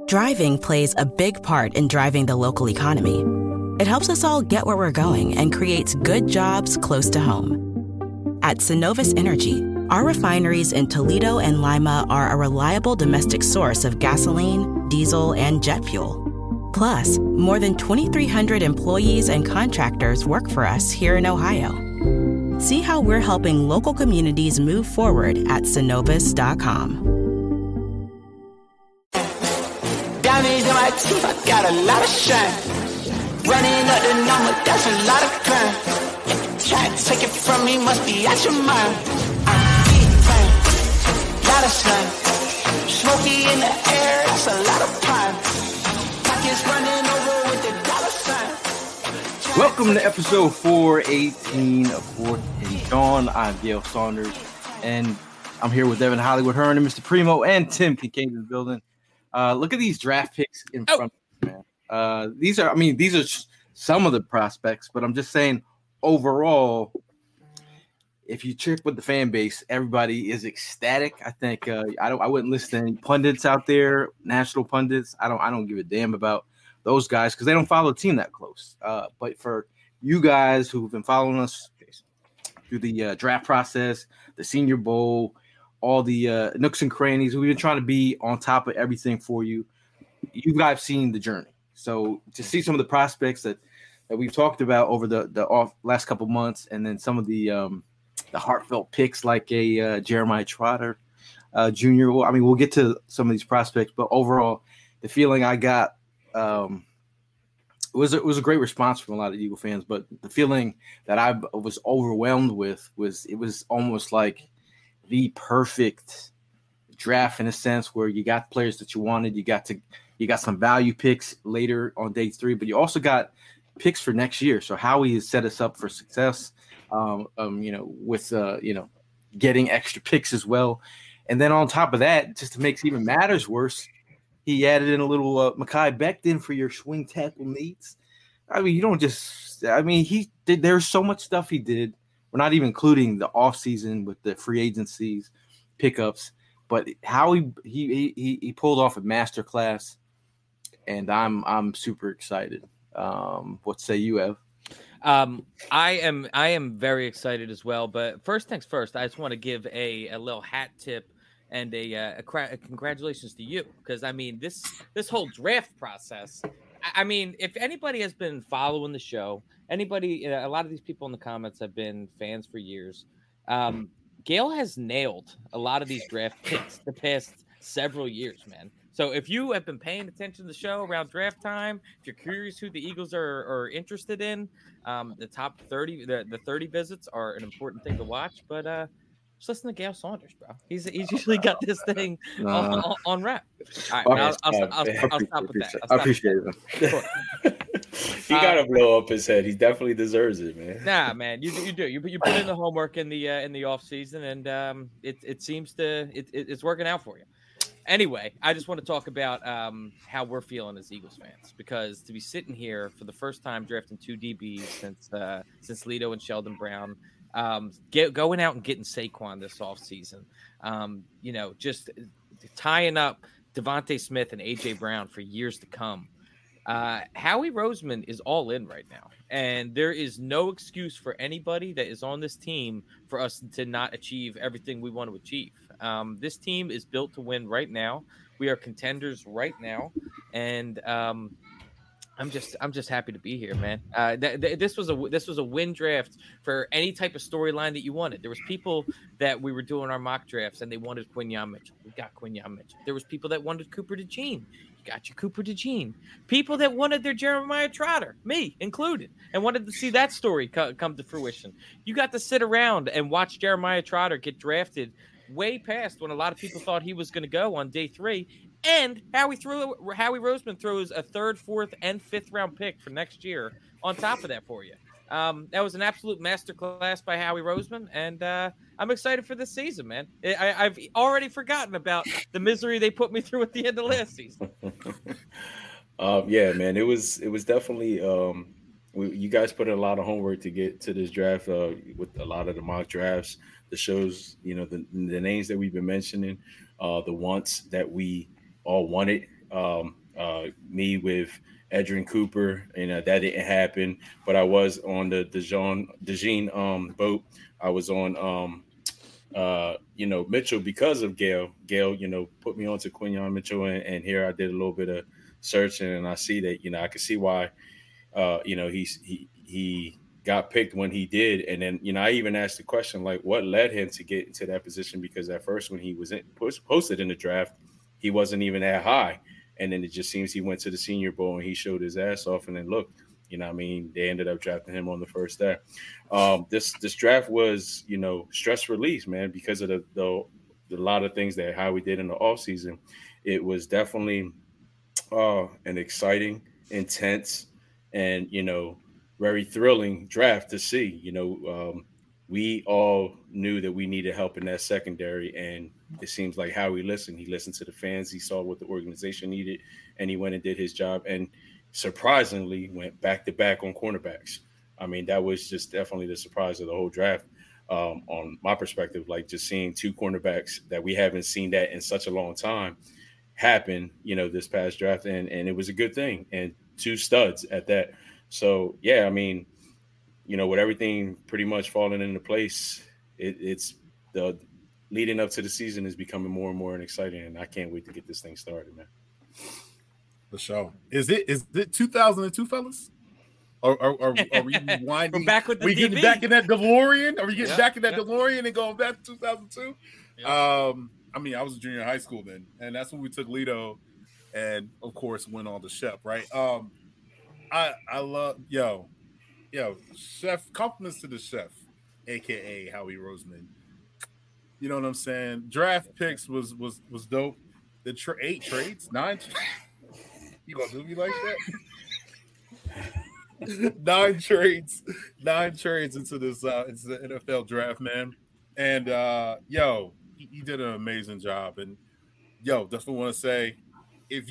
Driving plays a big part in driving the local economy. It helps us all get where we're going and creates good jobs close to home. At Synovus Energy, our refineries in Toledo and Lima are a reliable domestic source of gasoline, diesel, and jet fuel. Plus, more than 2,300 employees and contractors work for us here in Ohio. See how we're helping local communities move forward at Synovus.com. Diamonds in my teeth, I got a lot of shine. Running up the number, that's a lot of crime. Try to take it from me, must be out your mind. Big time, lot of slime. Smoky in the air, that's a lot of prime. Pockets running over with the dollar sign. Welcome to episode 418 of Fourth and John. I'm Gail Saunders, and I'm here with Evan Hollywood Hearn and Mr. Primo and Tim Kincaid in the building. Look at these draft picks in front of me, man. These are some of the prospects, but I'm just saying overall, if you check with the fan base, everybody is ecstatic. I think I wouldn't listen to any pundits out there, national pundits. I don't give a damn about those guys because they don't follow the team that close. But for you guys who've been following us through the draft process, the Senior Bowl, all the nooks and crannies. We've been trying to be on top of everything for you. You guys seen the journey. So to see some of the prospects that we've talked about over the last couple months, and then some of the heartfelt picks like a Jeremiah Trotter Jr. Well, I mean, we'll get to some of these prospects, but overall, the feeling I got it was a great response from a lot of Eagle fans. But the feeling that I was overwhelmed with was it was almost like the perfect draft in a sense where you got players that you wanted. You got some value picks later on day 3, but you also got picks for next year. So Howie has set us up for success, with getting extra picks as well. And then on top of that, just to make even matters worse, he added in a little Mekhi Becton for your swing tackle needs. I mean, you don't just – I mean, he did – there's so much stuff he did. We're not even including the offseason with the free agencies, pickups, but how he pulled off a masterclass, and I'm super excited. What say you, Ev? I am very excited as well. But first things first, I just want to give a little hat tip and a congratulations to you, because I mean this whole draft process. I mean, if anybody has been following the show, a lot of these people in the comments have been fans for years. Gail has nailed a lot of these draft picks the past several years, man. So if you have been paying attention to the show around draft time, if you're curious who the Eagles are interested in, the top 30, the 30 visits are an important thing to watch. But just listen to Gail Saunders, bro. He's usually got this thing on wrap. All right, I'll stop with that. I appreciate it. He gotta blow up his head. He definitely deserves it, man. Nah, man, you do. You put in the homework in the off season, and it seems it's working out for you. Anyway, I just want to talk about how we're feeling as Eagles fans, because to be sitting here for the first time drafting 2 DBs since Lido and Sheldon Brown, going out and getting Saquon this offseason, just tying up Devontae Smith and A.J. Brown for years to come. Howie Roseman is all in right now, and there is no excuse for anybody that is on this team for us to not achieve everything we want to achieve. This team is built to win right now. We are contenders right now, and I'm just happy to be here, man. This was a win draft for any type of storyline that you wanted. There was people that we were doing our mock drafts and they wanted Quinyon Mitchell. We got Quinyon Mitchell. There was people that wanted Cooper DeJean. You got your Cooper DeJean. People that wanted their Jeremiah Trotter, me included, and wanted to see that story come to fruition. You got to sit around and watch Jeremiah Trotter get drafted way past when a lot of people thought he was going to go on day 3. And Howie Roseman throws a 3rd, 4th, and 5th round pick for next year on top of that for you. That was an absolute masterclass by Howie Roseman, and I'm excited for this season, man. I've already forgotten about the misery they put me through at the end of last season. Yeah, man, it was definitely you guys put in a lot of homework to get to this draft with a lot of the mock drafts, the shows, the names that we've been mentioning, the wants that we all wanted Me with Edrin Cooper, that didn't happen. But I was on the DeJean boat. I was on Mitchell because of Gail. Gail, put me on to Quinyon Mitchell, and here I did a little bit of searching, and I see that I can see why he got picked when he did. And then I even asked the question, like, what led him to get into that position, because at first when he was posted in the draft, he wasn't even that high, and then it just seems he went to the Senior Bowl and he showed his ass off, and then look, they ended up drafting him on the first day. This draft was stress release, man, because of the lot of things that how we did in the offseason. It was definitely an exciting, intense, and very thrilling draft to see. We all knew that we needed help in that secondary, and it seems like Howie listened. He listened to the fans. He saw what the organization needed, and he went and did his job, and surprisingly went back-to-back on cornerbacks. I mean, that was just definitely the surprise of the whole draft on my perspective, like just seeing two cornerbacks that we haven't seen that in such a long time happen, this past draft, and it was a good thing, and two studs at that. So, yeah, I mean, with everything pretty much falling into place, it's the leading up to the season is becoming more and more exciting, and I can't wait to get this thing started, man. For sure. Is it 2002, fellas? Are we winding? We're back with the we getting back in that DeLorean? Are we getting back in that DeLorean and going back to 2002? Yeah. I mean, I was a junior in high school then, and that's when we took Lido, and of course went on to Chef, right? I love Chef. Compliments to the Chef, aka Howie Roseman. You know what I'm saying? Draft picks was dope. The 8 trades, 9. You gonna do me like that? 9 trades into this into the NFL draft, man. And he did an amazing job. And definitely want to say, if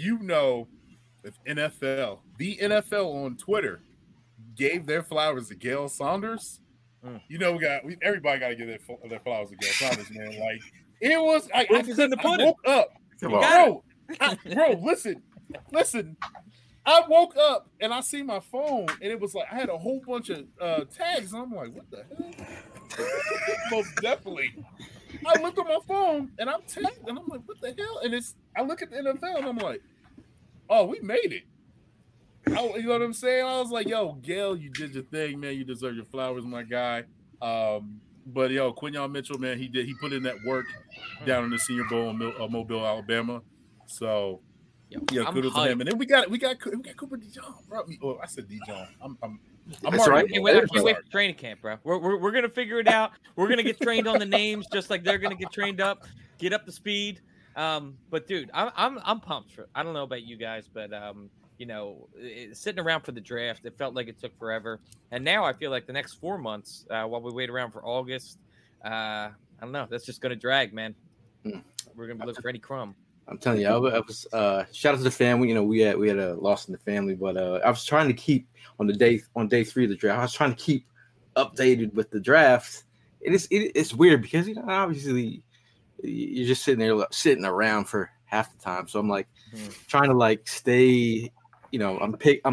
the NFL on Twitter gave their flowers to Gail Saunders, everybody got to give their flowers to Gail Saunders, man. Like, it was. I woke up, bro. Listen. I woke up and I see my phone, and it was like I had a whole bunch of tags, and I'm like, what the hell? Most definitely. I looked at my phone and I'm tagged, and I'm like, what the hell? And I look at the NFL and I'm like, oh, we made it. You know what I'm saying? I was like, yo, Gail, you did your thing, man. You deserve your flowers, my guy. But Quinyon Mitchell, man, he put in that work down in the Senior Bowl in Mobile, Alabama. So kudos to him. And then we got Cooper DeJean, bro. Oh, I said DeJean. I'm That's right. I can't wait for training camp, bro. We're gonna figure it out. We're gonna get trained on the names, just like they're gonna get trained up, get up to speed. But dude, I'm pumped for. I don't know about you guys, but sitting around for the draft, it felt like it took forever, and now I feel like the next 4 months, while we wait around for August, I don't know. That's just gonna drag, man. We're gonna be looking for any crumb. I'm telling you, I was shout out to the family. We had a loss in the family, but I was trying to keep on day 3 of the draft. I was trying to keep updated with the draft. It's weird because obviously you're just sitting around for half the time. So I'm like trying to stay. I'm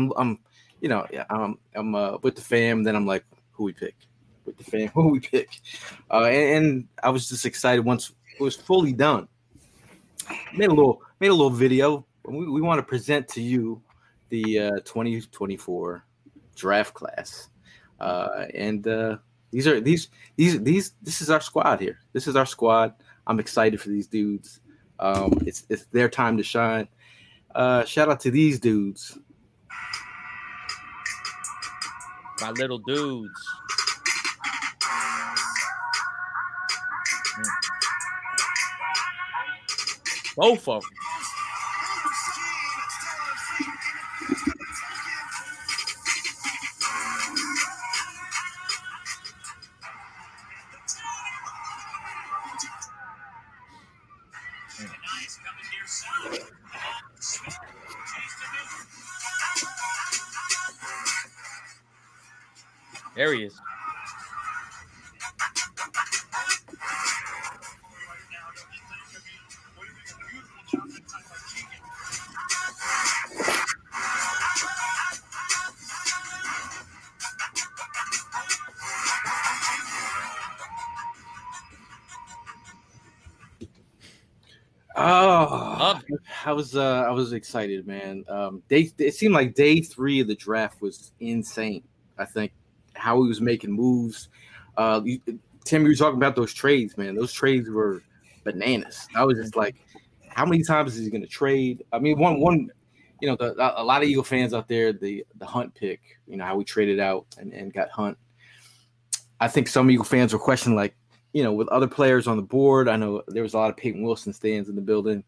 with the fam. Then I'm like, who we pick? With the fam, who we pick? And I was just excited once it was fully done. Made a little video. We want to present to you the 2024 draft class, and this is our squad here. This is our squad. I'm excited for these dudes. It's their time to shine. Shout out to these dudes, my little dudes. Both of them. There he is. love it. I was excited, man. It seemed like day 3 of the draft was insane. I think how he was making moves. Tim, you were talking about those trades, man. Those trades were bananas. I was just like, how many times is he going to trade? I mean, one, a lot of Eagle fans out there, the Hunt pick, how we traded out and got Hunt. I think some Eagle fans were questioning, like, with other players on the board. I know there was a lot of Peyton Wilson stands in the building.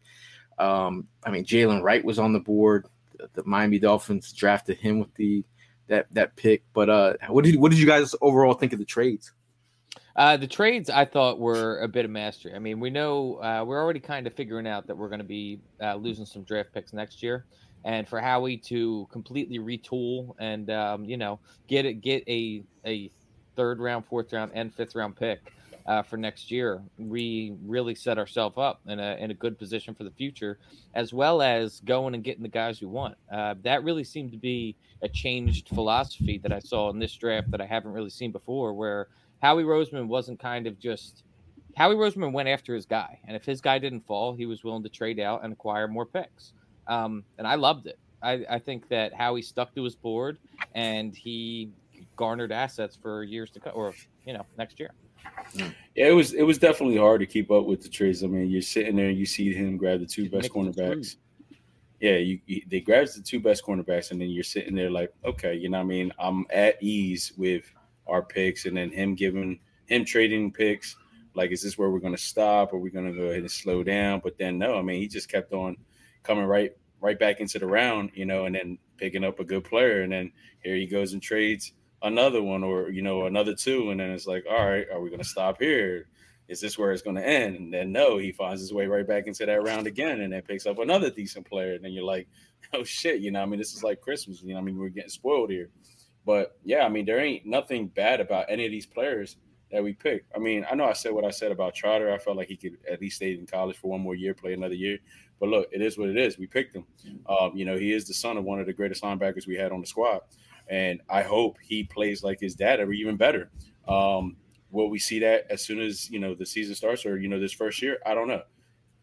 Jalen Wright was on the board. The Miami Dolphins drafted him with that pick. But what did you guys overall think of the trades? The trades I thought were a bit of mastery. I mean, we know we're already kind of figuring out that we're going to be losing some draft picks next year, and for Howie to completely retool and get a 3rd round, 4th round, and 5th round pick for next year, we really set ourselves up in a good position for the future, as well as going and getting the guys we want. That really seemed to be a changed philosophy that I saw in this draft that I haven't really seen before, where Howie Roseman wasn't kind of just – Howie Roseman went after his guy, and if his guy didn't fall, he was willing to trade out and acquire more picks. And I loved it. I think that Howie stuck to his board, and he garnered assets for years to come, or next year. Yeah, it was definitely hard to keep up with the trades. I mean, you're sitting there, you see him grab the 2 best cornerbacks. Yeah, they grabs the 2 best cornerbacks, and then you're sitting there like, okay, I'm at ease with our picks, and then him trading picks. Like, is this where we're going to stop? Or are we going to go ahead and slow down? But then no, he just kept on coming right back into the round, and then picking up a good player, and then here he goes and trades another one, or another 2, and then it's like, all right, are we going to stop here? Is this where it's going to end? And then no, he finds his way right back into that round again, and then picks up another decent player, and then you're like, oh shit, this is like Christmas, we're getting spoiled here. But yeah, there ain't nothing bad about any of these players that we picked. I know I said what I said about Trotter. I felt like he could at least stay in college for one more year, play another year. But look, it is what it is. We picked him. He is the son of one of the greatest linebackers we had on the squad. And I hope he plays like his dad or even better. Will we see that as soon as, the season starts or, this first year? I don't know.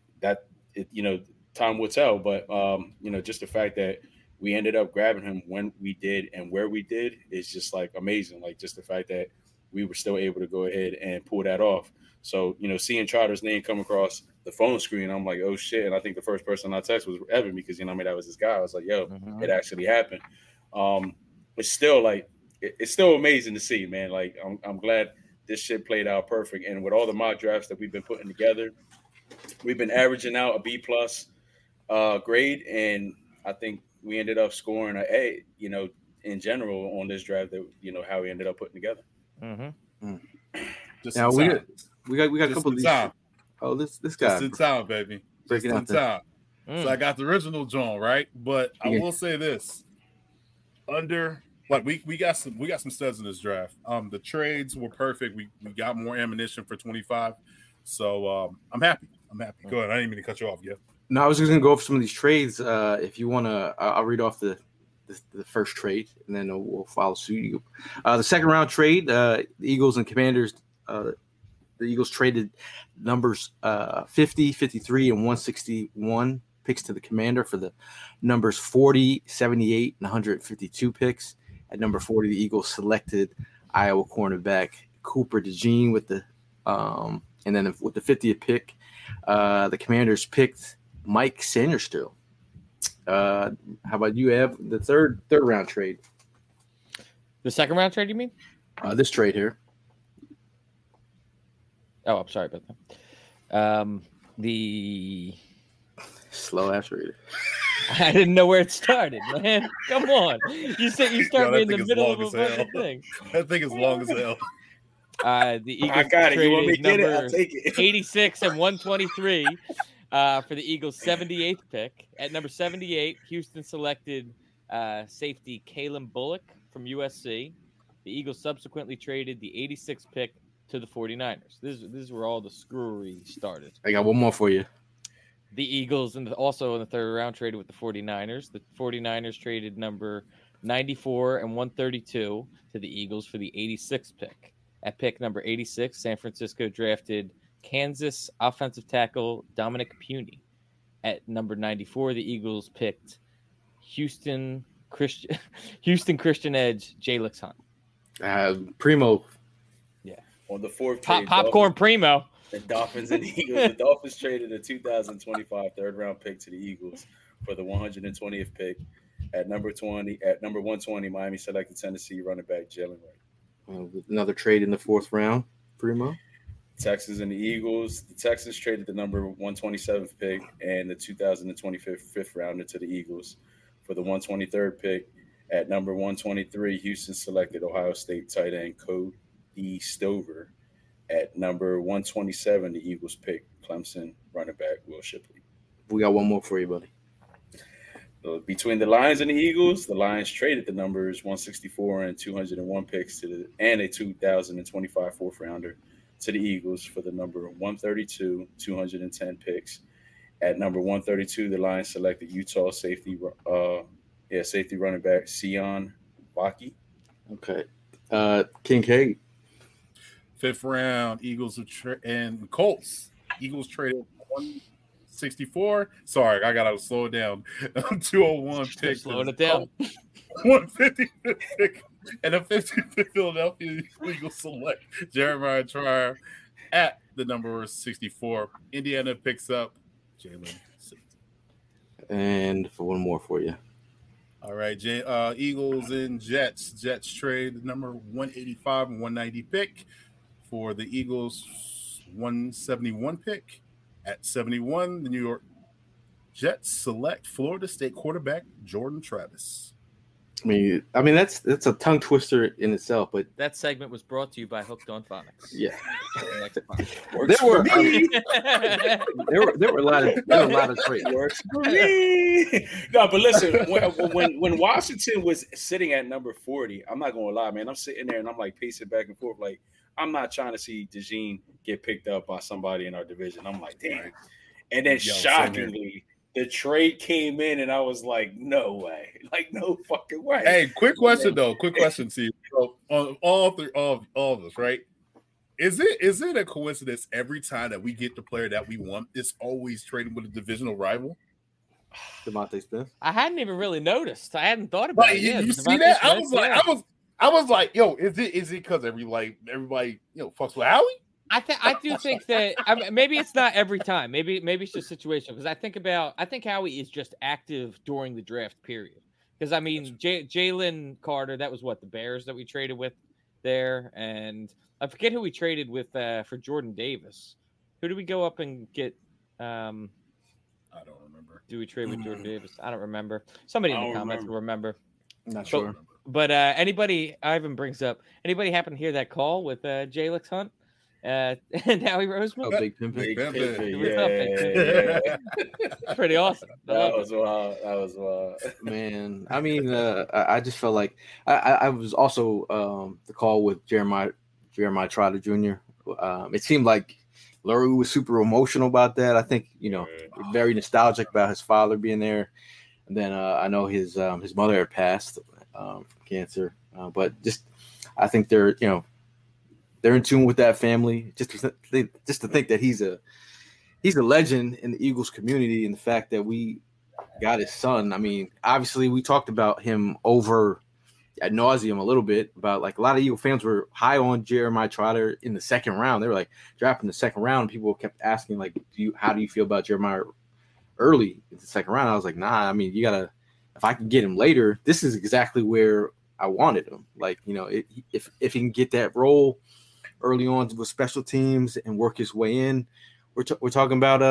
Time will tell. But, just the fact that we ended up grabbing him when we did and where we did is just like amazing. Like just the fact that we were still able to go ahead and pull that off. So, seeing Trotter's name come across the phone screen, I'm like, oh shit. And I think the first person I texted was Evan because, that was his guy. I was like, yo, It actually happened. It's still like, it's still amazing to see, man. Like, I'm glad this shit played out perfect. And with all the mock drafts that we've been putting together, we've been averaging out a B+ grade. And I think we ended up scoring an A, in general on this draft that, how we ended up putting together. Mm-hmm. Now we got a couple of these. Oh, this guy. Just in time, baby. Just in time. So I got the original John, right? But I will say this. We got some studs in this draft. The trades were perfect. We got more ammunition for 25. So I'm happy. Go ahead. I didn't mean to cut you off yet. No, I was just gonna go over some of these trades. If you wanna, I'll read off the first trade and then we'll follow suit. The second round trade, the Eagles and Commanders. The Eagles traded numbers 50, 53, and 161 picks to the Commander for the numbers 40, 78, and 152 picks. At number 40, the Eagles selected Iowa cornerback Cooper DeJean with the and then with the 50th pick, the Commanders picked Mike Sanderstill. How about you, Ev? The third round trade. The second round trade, you mean? This trade here. Oh, I'm sorry about that. The slow ass reader. I didn't know where it started, man. Come on. You start me in the middle of a fucking thing. That thing is long as hell. The Eagles I got it. You want me to get it? I'll take it. 86 and 123 for the Eagles' 78th pick. At number 78, Houston selected safety Kalen Bullock from USC. The Eagles subsequently traded the 86th pick to the 49ers. This is where all the screwery started. I got one more for you. The Eagles also in the third round traded with the 49ers. The 49ers traded number 94 and 132 to the Eagles for the 86th pick. At pick number 86, San Francisco drafted Kansas offensive tackle Dominic Puny. At number 94, the Eagles picked Houston Christian edge, Jalix Hunt. Primo. Yeah. On the fourth trade, Popcorn Primo. The Dolphins and Eagles. The Dolphins traded a 2025 third-round pick to the Eagles for the 120th pick. At number 120, Miami selected Tennessee running back Jalen Wright. Another trade in the fourth round, Primo. Texas and the Eagles. The Texans traded the number 127th pick and the 2025 fifth rounder to the Eagles for the 123rd pick. At number 123, Houston selected Ohio State tight end Cody Stover. At number 127, the Eagles picked Clemson running back Will Shipley. We got one more for you, buddy. Between the Lions and the Eagles, the Lions traded the numbers 164 and 201 picks and a 2025 fourth rounder to the Eagles for the number 132, 210 picks. At number 132, the Lions selected Utah safety running back Sion Vaki. Okay. Kincaid. Fifth round, Eagles and Colts. Eagles traded 164. Sorry, I gotta slow it down. 201 pick. Slowing it down. 155th pick and a 55th Philadelphia Eagles select Jeremiah Trier at the number 64. Indiana picks up Jalen. And for one more for you. All right, Eagles and Jets. Jets trade the number 185 and 190 pick for the Eagles 171 pick. At 71, the New York Jets select Florida State quarterback Jordan Travis. I mean that's a tongue twister in itself, but that segment was brought to you by Hooked on Phonics. Yeah, there were a lot of trades. Works for me. No, but listen, when Washington was sitting at number 40, I'm not gonna lie, man. I'm sitting there and I'm like pacing back and forth, like I'm not trying to see DeJean get picked up by somebody in our division. I'm like, damn. And then shockingly, the trade came in, and I was like, no way. Like, no fucking way. Hey, quick question, though. Quick question, Steve. So, on all of us, right? Is it a coincidence every time that we get the player that we want, it's always trading with a divisional rival? DeVonta Smith. I hadn't even really noticed. I hadn't thought about it. You see that? I was like, yo, is it because everybody fucks with Howie? I do think that maybe it's not every time. Maybe it's just situational because I think Howie is just active during the draft period. Because I mean, Jalen Carter, that was the Bears that we traded with there, and I forget who we traded with for Jordan Davis. Who did we go up and get? I don't remember. Do we trade with Jordan Davis? I don't remember. Somebody in the comments will remember. I'm not sure. But anybody, Ivan brings up, anybody happen to hear that call with Jalix Hunt and Howie Roseman? Oh, Big Pimpin'. Yeah. Pretty awesome. That was wild. Man, I mean, I just felt like I was also the call with Jeremiah Trotter Jr. It seemed like Lurie was super emotional about that. I think, very nostalgic about his father being there. And then I know his mother had passed from cancer, but just I think they're in tune with that family. Just to think that he's a legend in the Eagles community, and the fact that we got his son. I mean, obviously we talked about him over ad nauseum a little bit about like a lot of Eagle fans were high on Jeremiah Trotter in the second round. They were like drafting the second round. People kept asking like, how do you feel about Jeremiah early in the second round? I was like, nah. I mean, if I can get him later, this is exactly where I wanted him. Like, if he can get that role early on with special teams and work his way in, we're talking about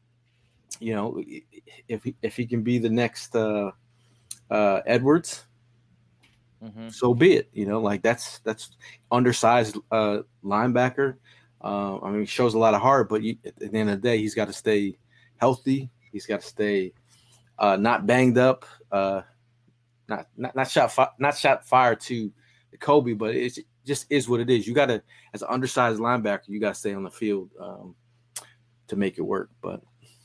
if he can be the next Edwards, so be it. Like that's undersized linebacker. I mean, he shows a lot of heart, but at the end of the day, he's got to stay healthy. He's got to stay not banged up, not shot fire to the Kobe, but it just is what it is. You got to, as an undersized linebacker, you got to stay on the field to make it work. But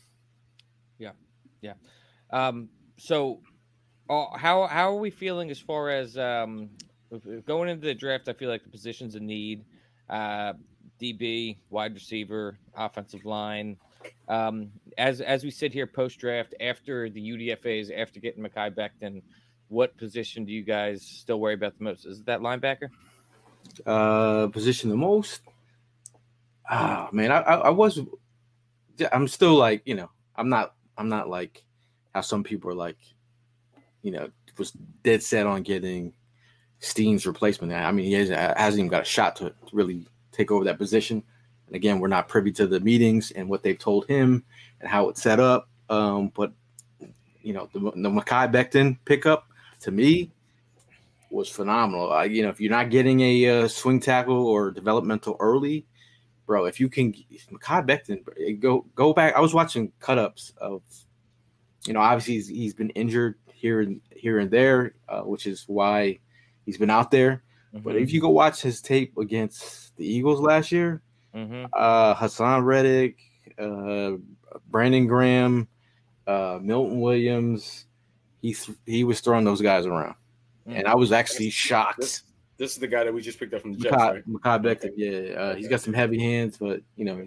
yeah. So, how are we feeling as far as going into the draft? I feel like the positions in need: DB, wide receiver, offensive line. As we sit here post draft after the UDFAs, after getting Mekhi Becton, what position do you guys still worry about the most? Is it that linebacker? Position the most? Man, I'm still like, I'm not like how some people are like, was dead set on getting Steen's replacement. I mean, he hasn't even got a shot to really take over that position. And again, we're not privy to the meetings and what they've told him and how it's set up. But the Mekhi Becton pickup to me was phenomenal. If you're not getting a swing tackle or developmental early, bro, if you can, Mekhi Becton, go back. I was watching cut-ups of, obviously he's been injured here and there, which is why he's been out there. Mm-hmm. But if you go watch his tape against the Eagles last year, Hassan Reddick, Brandon Graham, Milton Williams, he was throwing those guys around. And I was actually shocked. This is the guy that we just picked up from the Jets, right? Mekhi Becton, yeah. He's got some heavy hands, but,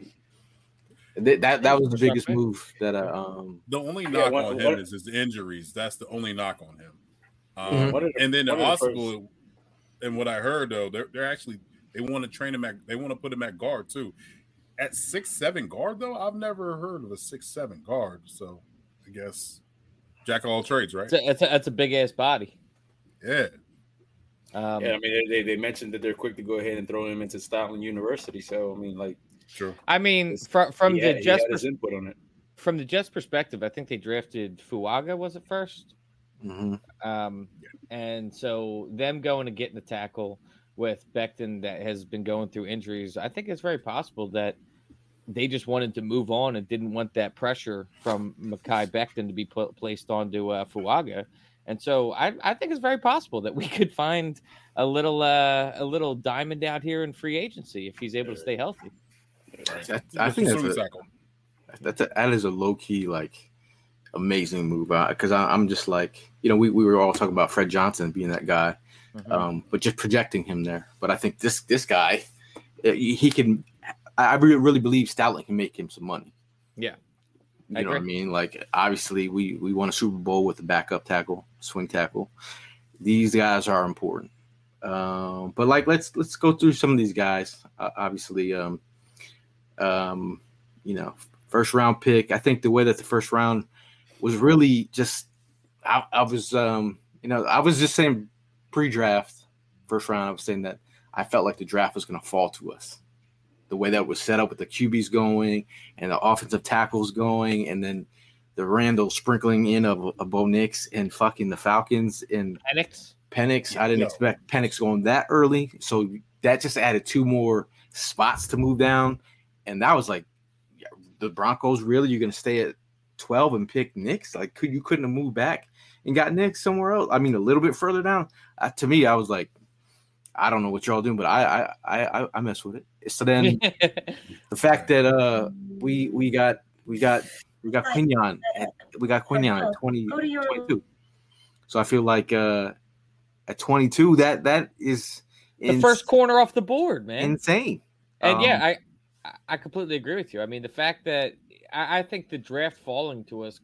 that was the biggest move that the only knock on him is his injuries. That's the only knock on him. And then also, and what I heard though, they're actually they want to train him they want to put him at guard too. At 6'7" guard though, I've never heard of a 6'7" guard. So I guess jack of all trades, right? That's a big ass body. Yeah. I mean, they mentioned that they're quick to go ahead and throw him into Stoutland University. So I mean, like. True. I mean, from the Jets input on it. From the Jets' perspective, I think they drafted Fuaga, was it first? Mm-hmm. And so them going and getting the tackle with Becton that has been going through injuries, I think it's very possible that they just wanted to move on and didn't want that pressure from Mekhi Becton to be placed onto Fuaga. And so I think it's very possible that we could find a little diamond out here in free agency if he's able to stay healthy. I think that is a low key like amazing move because I'm just like we were all talking about Fred Johnson being that guy, but just projecting him there. But I think this guy he can. I really believe Stoutland can make him some money. Yeah, you know what I mean. Like obviously we won a Super Bowl with the backup tackle, swing tackle. These guys are important. But like let's go through some of these guys. Obviously. First round pick. I think the way that the first round was really just, I was just saying pre-draft first round. I was saying that I felt like the draft was going to fall to us. The way that was set up with the QBs going and the offensive tackles going, and then the Randall sprinkling in of Bo Nix and fucking the Falcons and Penix. I didn't expect Penix going that early, so that just added two more spots to move down. And that was like, the Broncos, really? You're going to stay at 12 and pick Nix? Like, you couldn't have moved back and got Nix somewhere else? I mean, a little bit further down. To me, I was like, I don't know what y'all doing, but I mess with it. So then the fact that we got Quinyon at 22. So I feel like at 22, that is the first corner off the board, man. Insane. And I completely agree with you. I mean, the fact that I think the draft falling to us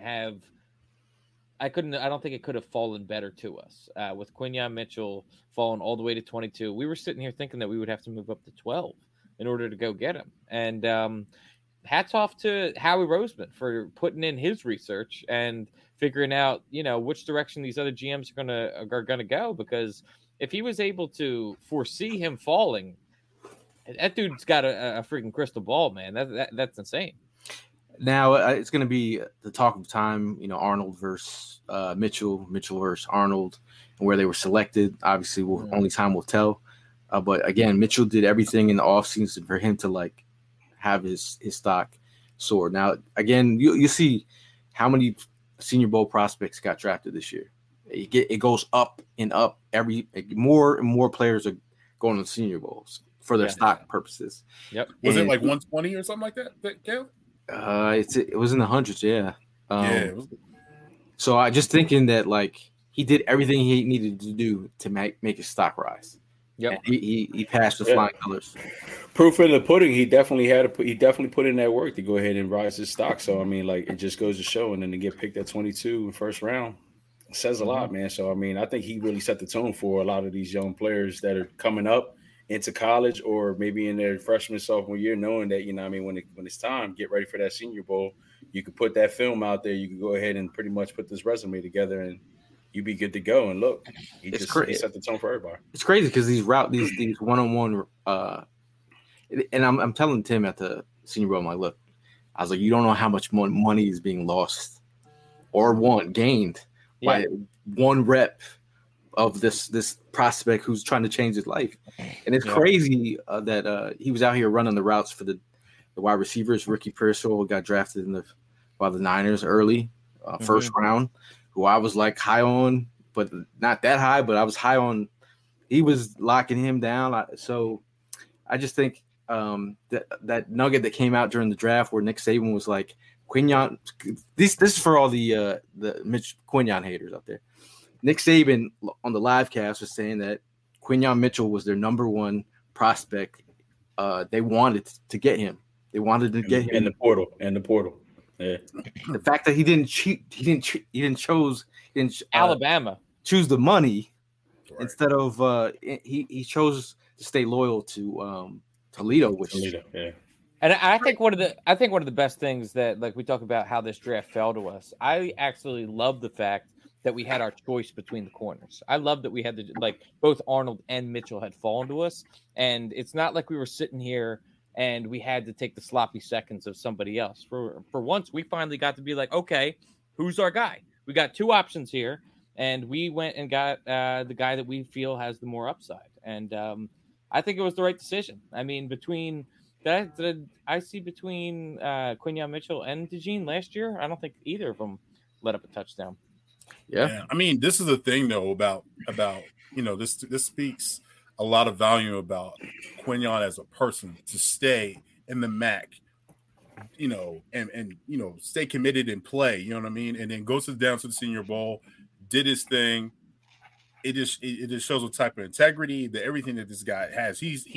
I don't think it could have fallen better to us with Quinyon Mitchell falling all the way to 22. We were sitting here thinking that we would have to move up to 12 in order to go get him. And hats off to Howie Roseman for putting in his research and figuring out, which direction these other GMs are gonna go. Because if he was able to foresee him falling, that dude's got a freaking crystal ball, man. That's insane. Now it's going to be the talk of time, Arnold versus Mitchell versus Arnold, and where they were selected. Obviously, only time will tell. But again, Mitchell did everything in the offseason for him to like have his stock soar. Now, again, you see how many Senior Bowl prospects got drafted this year. It goes up and up. More and more players are going to the Senior Bowls for their stock purposes. Yep. Was it like 120 or something like that, Cal? It was in the hundreds, yeah. It was... So I just thinking that like he did everything he needed to do to make his stock rise. Yep. He passed the flying colors. Proof in the pudding. He definitely put in that work to go ahead and rise his stock. So I mean, like, it just goes to show. And then to get picked at 22 in first round says a lot, man. So I mean, I think he really set the tone for a lot of these young players that are coming up into college or maybe in their freshman, sophomore year, knowing that, you know, I mean, when it's time, get ready for that Senior Bowl. You can put that film out there. You can go ahead and pretty much put this resume together, and you be good to go. And look, he set the tone for everybody. It's crazy because these one-on-one, and I'm telling Tim at the Senior Bowl, I'm like, look, I was like, you don't know how much more money is being lost or gained by one rep of this prospect who's trying to change his life. And it's crazy that he was out here running the routes for the wide receivers. Ricky Pearsall got drafted by the Niners early, first round, who I was like high on, but not that high, but I was high on. He was locking him down. So I just think that nugget that came out during the draft where Nick Saban was like, Quinyon, this is for all the Mitch Quinyon haters out there. Nick Saban on the live cast was saying that Quinyon Mitchell was their number one prospect. They wanted to get him. They wanted to get him in the portal. Yeah. The fact that he didn't cheat, he didn't choose Alabama. Choose the money instead of he chose to stay loyal to Toledo. Yeah. And I think one of the best things that, like, we talk about how this draft fell to us. I actually love the fact that we had our choice between the corners. I love that we had both Arnold and Mitchell had fallen to us, and it's not like we were sitting here and we had to take the sloppy seconds of somebody else. For once, we finally got to be like, okay, who's our guy? We got two options here, and we went and got the guy that we feel has the more upside. And I think it was the right decision. I mean, between Quinyon Mitchell and DeJean last year, I don't think either of them let up a touchdown. Yeah. I mean, this is the thing though about this speaks a lot of volume about Quinyon as a person to stay in the MAC, and stay committed and play, you know what I mean? And then goes down to the Senior Bowl, did his thing. It just shows a type of integrity, that everything that this guy has. His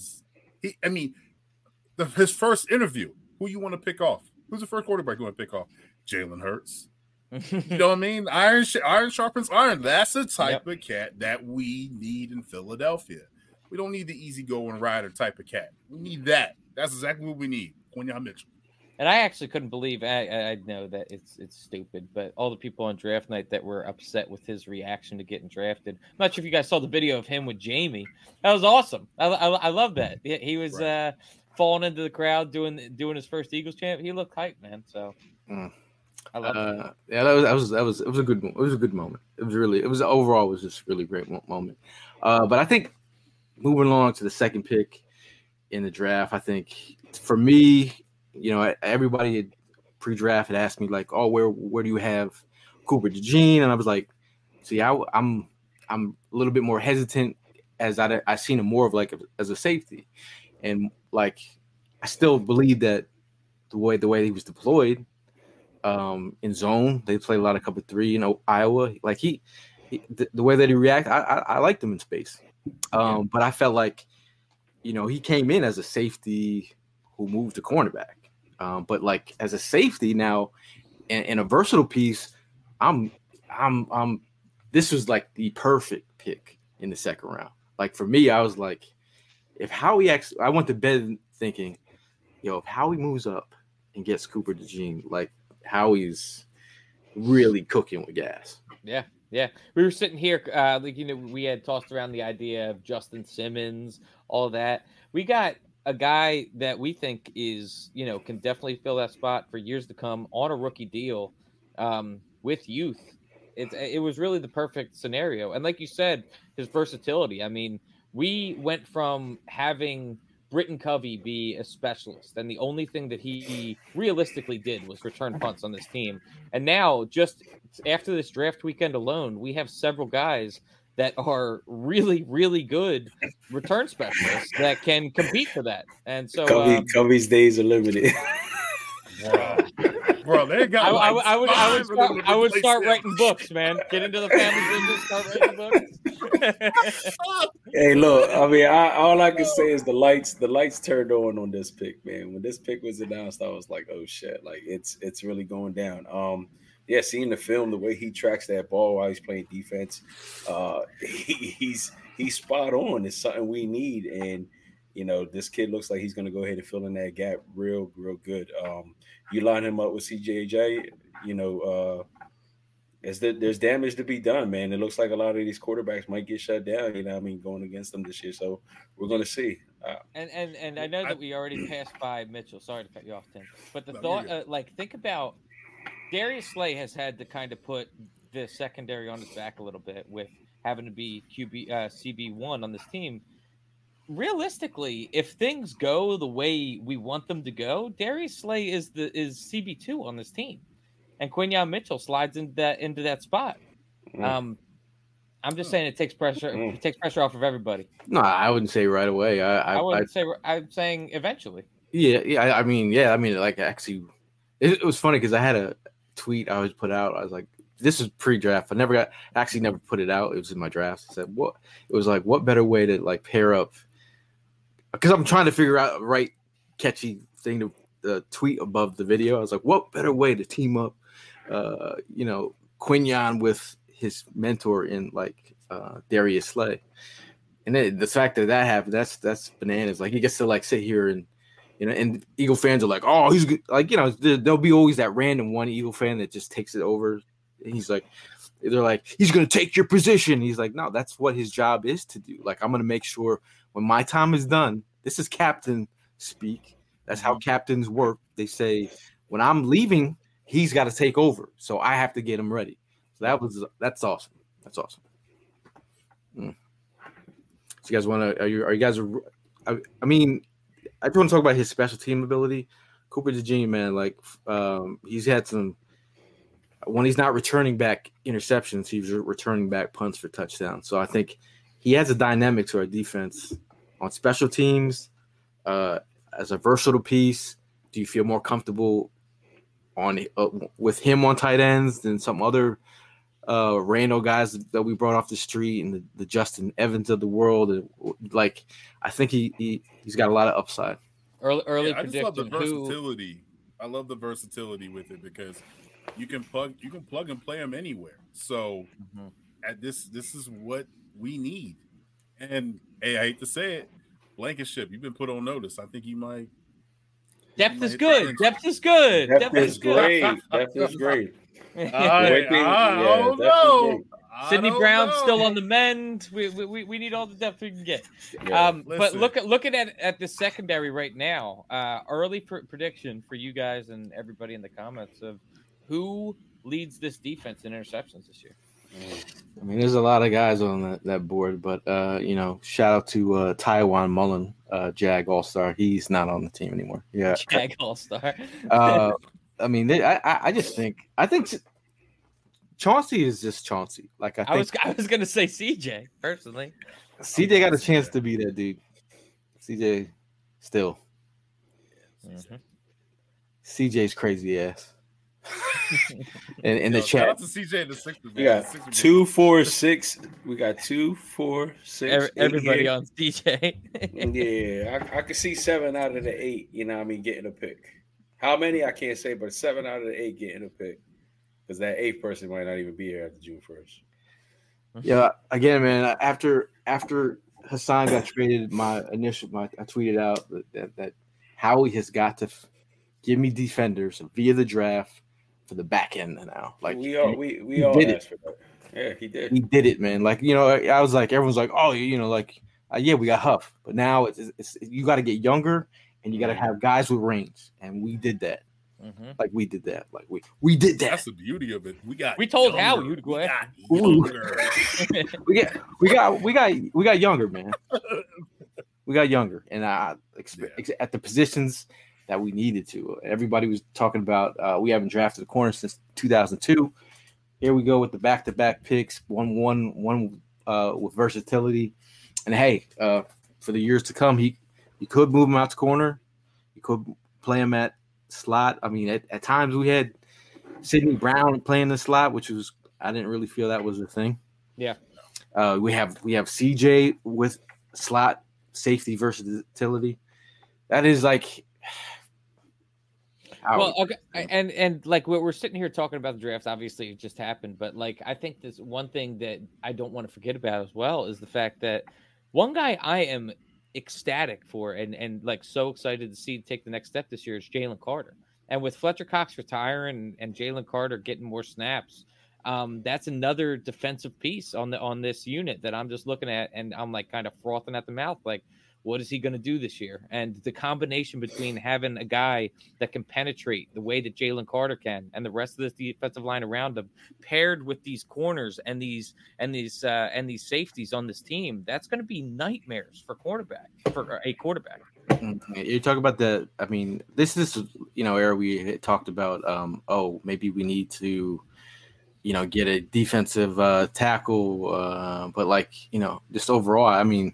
first interview, who you want to pick off? Who's the first quarterback you want to pick off? Jalen Hurts. You know what I mean? Iron sharpens iron. That's the type of cat that we need in Philadelphia. We don't need the easygoing rider type of cat. We need that. That's exactly what we need. Quinyon Mitchell. And I actually couldn't believe. I know that it's stupid, but all the people on draft night that were upset with his reaction to getting drafted. I'm not sure if you guys saw the video of him with Jamie. That was awesome. I love that. He was falling into the crowd doing his first Eagles chant. He looked hyped, man. So. I love it. Yeah, it was a good one. It was a good moment. It was overall just a really great moment. But I think moving along to the second pick in the draft, I think for me, everybody at pre-draft had asked me like, "Oh, where do you have Cooper DeJean?" And I was like, "See, I'm a little bit more hesitant as I seen him more of like as a safety, and like I still believe that the way he was deployed." In zone, they play a lot of cover 3. Iowa, like the way that he reacted, I liked him in space. But I felt like, he came in as a safety who moved to cornerback. But like as a safety now, in a versatile piece, this was like the perfect pick in the second round. Like for me, I was like, I went to bed thinking, if Howie moves up and gets Cooper DeJean, like. Howie's really cooking with gas. Yeah. We were sitting here, we had tossed around the idea of Justin Simmons, all of that. We got a guy that we think is, can definitely fill that spot for years to come on a rookie deal with youth. It was really the perfect scenario. And like you said, his versatility. I mean, we went from having Britton Covey be a specialist, and the only thing that he realistically did was return punts on this team. And now, just after this draft weekend alone, we have several guys that are really, really good return specialists that can compete for that. And so Covey's days are limited. Bro, they got. I would start writing books, man. Get into the family business, start writing books. Hey, look, I mean, all I can say is the lights turned on this pick, man. When this pick was announced, I was like, oh shit, like it's really going down. Yeah, seeing the film, the way he tracks that ball while he's playing defense, he's spot on. It's something we need, and you know, this kid looks like he's going to go ahead and fill in that gap real good. You line him up with CJJ, you know, there's damage to be done, man. It looks like a lot of these quarterbacks might get shut down, you know what I mean, going against them this year. So we're going to see. And I know that we already passed by Mitchell. Sorry to cut you off, Tim. But the thought, think about Darius Slay has had to kind of put the secondary on his back a little bit with having to be CB1 on this team. Realistically, if things go the way we want them to go, Darius Slay is CB2 on this team, and Quinyon Mitchell slides into that spot. I'm just saying it takes pressure. It takes pressure off of everybody. No, I wouldn't say right away. I wouldn't say. I'm saying eventually. Yeah. I mean, like actually, it was funny because I had a tweet I always put out. I was like, this is pre-draft. I never put it out. It was in my drafts. I said, what? It was like, what better way to like pair up? Because I'm trying to figure out a right catchy thing to tweet above the video. I was like, what better way to team up, Quinyon with his mentor in like Darius Slay, and then the fact that happened, that's bananas. Like he gets to like sit here and and Eagle fans are like, oh, he's good. Like there'll be always that random one Eagle fan that just takes it over. And he's like, they're like, he's gonna take your position. He's like, no, that's what his job is to do. Like I'm gonna make sure. When my time is done, this is captain speak. That's how captains work. They say, when I'm leaving, he's got to take over. So I have to get him ready. So that's awesome. That's awesome. So you guys want to? Are you guys? I mean, I just want to talk about his special team ability. Cooper DeJean, man, like he's had some. When he's not returning back interceptions, he's returning back punts for touchdowns. So I think he has a dynamic to our defense on special teams as a versatile piece. Do you feel more comfortable with him on tight ends than some other random guys that we brought off the street and the Justin Evans of the world? And, like, I think he's got a lot of upside. Early I just love the prediction. versatility. I love the versatility with it because you can plug and play him anywhere. So this is what we need. And hey, I hate to say it, Blankenship, you've been put on notice. I think you might. Depth is good. Depth is good. Depth is great. Depth is great. I don't know. Sidney Brown's still on the mend. We need all the depth we can get. Yeah. But looking at the secondary right now, early prediction for you guys and everybody in the comments of who leads this defense in interceptions this year. I mean, there's a lot of guys on that board, but shout out to Taiwan Mullen, Jag All-Star. He's not on the team anymore. Yeah, Jag All-Star. I mean, I think Chauncey is just Chauncey. Like I was gonna say CJ personally. CJ got a chance to be that dude. CJ still. Mm-hmm. CJ's crazy ass. in the chat. Shout out to CJ in the Sixers. We got 2, 4, 6. We got 2, 4, 6. Everybody on CJ. Yeah, I can see 7 out of the 8. You know what I mean, getting a pick. How many I can't say, but 7 out of the 8 getting a pick. Because that 8th person might not even be here after June 1st. Yeah, again, man. After Hassan got traded, I tweeted out that Howie has got to give me defenders via the draft for the back end now. Like we all asked for that. Yeah, he did. He did it, man. Like I was like, everyone's like, oh, yeah, we got Huff, but now it's you got to get younger and you got to have guys with range, and we did that. Mm-hmm. Like we did that. Like we did that. That's the beauty of it. We told Howie you'd go ahead. we got younger, man. We got younger, and at the positions that we needed to. Everybody was talking about we haven't drafted a corner since 2002. Here we go with the back-to-back picks, one with versatility. And hey, for the years to come, he could move him out to corner. He could play him at slot. I mean, at times we had Sidney Brown playing the slot, which was I didn't really feel that was a thing. Yeah. We have CJ with slot safety versatility. That is like. Well, okay, and like we're sitting here talking about the draft. Obviously, it just happened, but like I think this one thing that I don't want to forget about as well is the fact that one guy I am ecstatic for and like so excited to see take the next step this year is Jalen Carter. And with Fletcher Cox retiring and Jalen Carter getting more snaps, that's another defensive piece on this unit that I'm just looking at and I'm like kind of frothing at the mouth, like. What is he going to do this year? And the combination between having a guy that can penetrate the way that Jalen Carter can, and the rest of this defensive line around him, paired with these corners and these safeties on this team, that's going to be nightmares for a quarterback. You talk about the. I mean, this is era we had talked about. Maybe we need to, get a defensive tackle, but like just overall, I mean.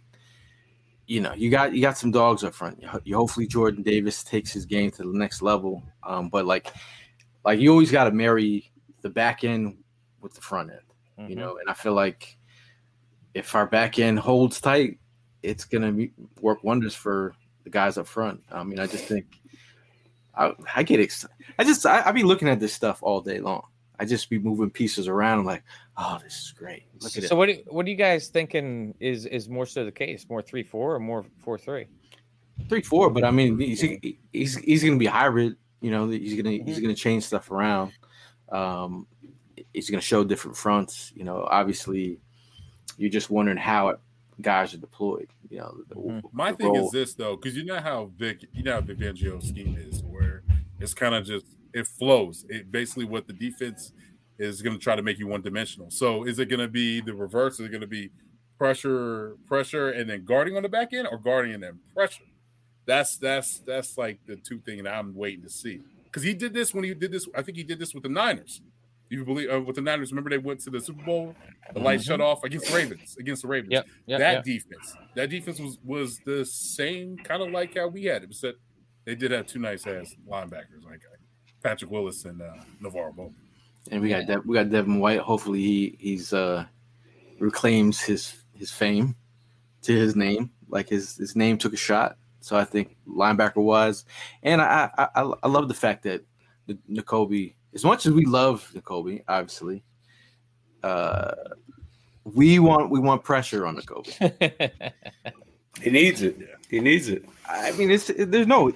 You got some dogs up front. You hopefully Jordan Davis takes his game to the next level. But like you always got to marry the back end with the front end, And I feel like if our back end holds tight, it's gonna work wonders for the guys up front. I mean, I just think I get excited. I be looking at this stuff all day long. I just be moving pieces around. I'm like, oh, this is great. Look at it. So what are you guys thinking is more so the case? More 3-4 or more 4-3? 3-4, but I mean, he's going to be hybrid. He's going to change stuff around. He's going to show different fronts. Obviously, you're just wondering how guys are deployed. My thing is this though, because how Vic Fangio's scheme is, where it's kind of just. It flows. It basically what the defense is going to try to make you one-dimensional. So is it going to be the reverse? Is it going to be pressure, and then guarding on the back end, or guarding and then pressure? That's like the two things that I'm waiting to see. Because he did this when he did this. I think he did this with the Niners. You believe with the Niners? Remember they went to the Super Bowl. The lights shut off against the Ravens. Yep. Defense was the same kind of like how we had it. It was that they did have two nice ass linebackers like Patrick Willis and Navarro Bowman. And we got Devin White. Hopefully he's reclaims his fame to his name. Like his name took a shot. So I think linebacker wise, and I love the fact that Nakobe, as much as we love Nakobe, obviously, we want pressure on Nakobe. He needs it. He needs it. I mean, there's no.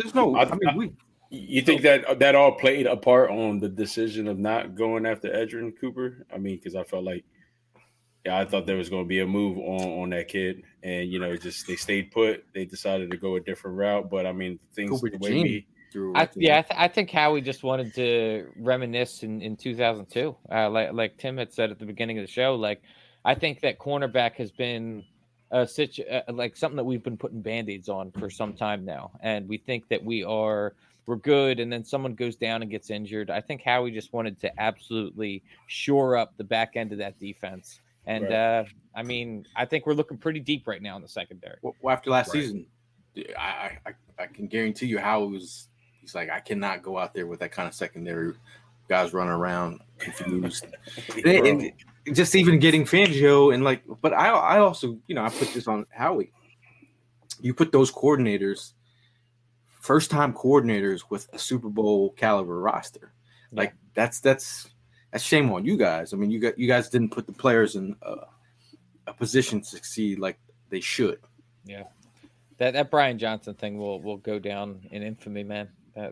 You think that all played a part on the decision of not going after Edgerrin Cooper? I mean, because I felt like, I thought there was going to be a move on that kid, and just they stayed put. They decided to go a different route, but I mean, things the way I think Howie just wanted to reminisce in 2002, like Tim had said at the beginning of the show. Like, I think that cornerback has been like something that we've been putting Band-Aids on for some time now, and we think that we're good, and then someone goes down and gets injured. I think Howie just wanted to absolutely shore up the back end of that defense. And right. I mean, I think we're looking pretty deep right now in the secondary. Well, after last season, I can guarantee you Howie he's like, I cannot go out there with that kind of secondary, guys running around confused. and just even getting Fangio and like, but I also, I put this on Howie. You put those coordinators, first-time coordinators with a Super Bowl caliber roster. Like that's shame on you guys. I mean, you guys didn't put the players in a position to succeed like they should. Yeah, that Brian Johnson thing will go down in infamy, man.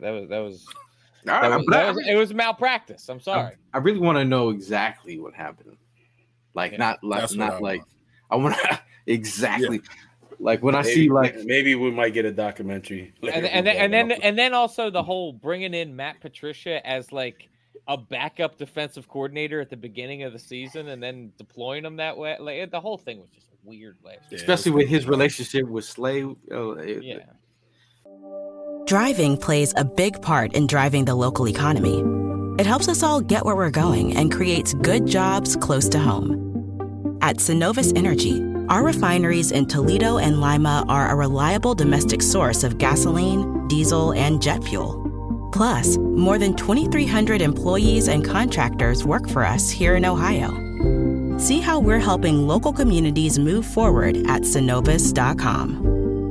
It was malpractice. I'm sorry. I really want to know exactly what happened. Like not like I want to exactly. Yeah. Like when I see maybe we might get a documentary, and then also the whole bringing in Matt Patricia as like a backup defensive coordinator at the beginning of the season, and then deploying him that way. Like the whole thing was just weird last year. Especially with his relationship with Slay. Yeah. Driving plays a big part in driving the local economy. It helps us all get where we're going and creates good jobs close to home. At Synovus Energy, our refineries in Toledo and Lima are a reliable domestic source of gasoline, diesel, and jet fuel. Plus, more than 2,300 employees and contractors work for us here in Ohio. See how we're helping local communities move forward at Synovus.com.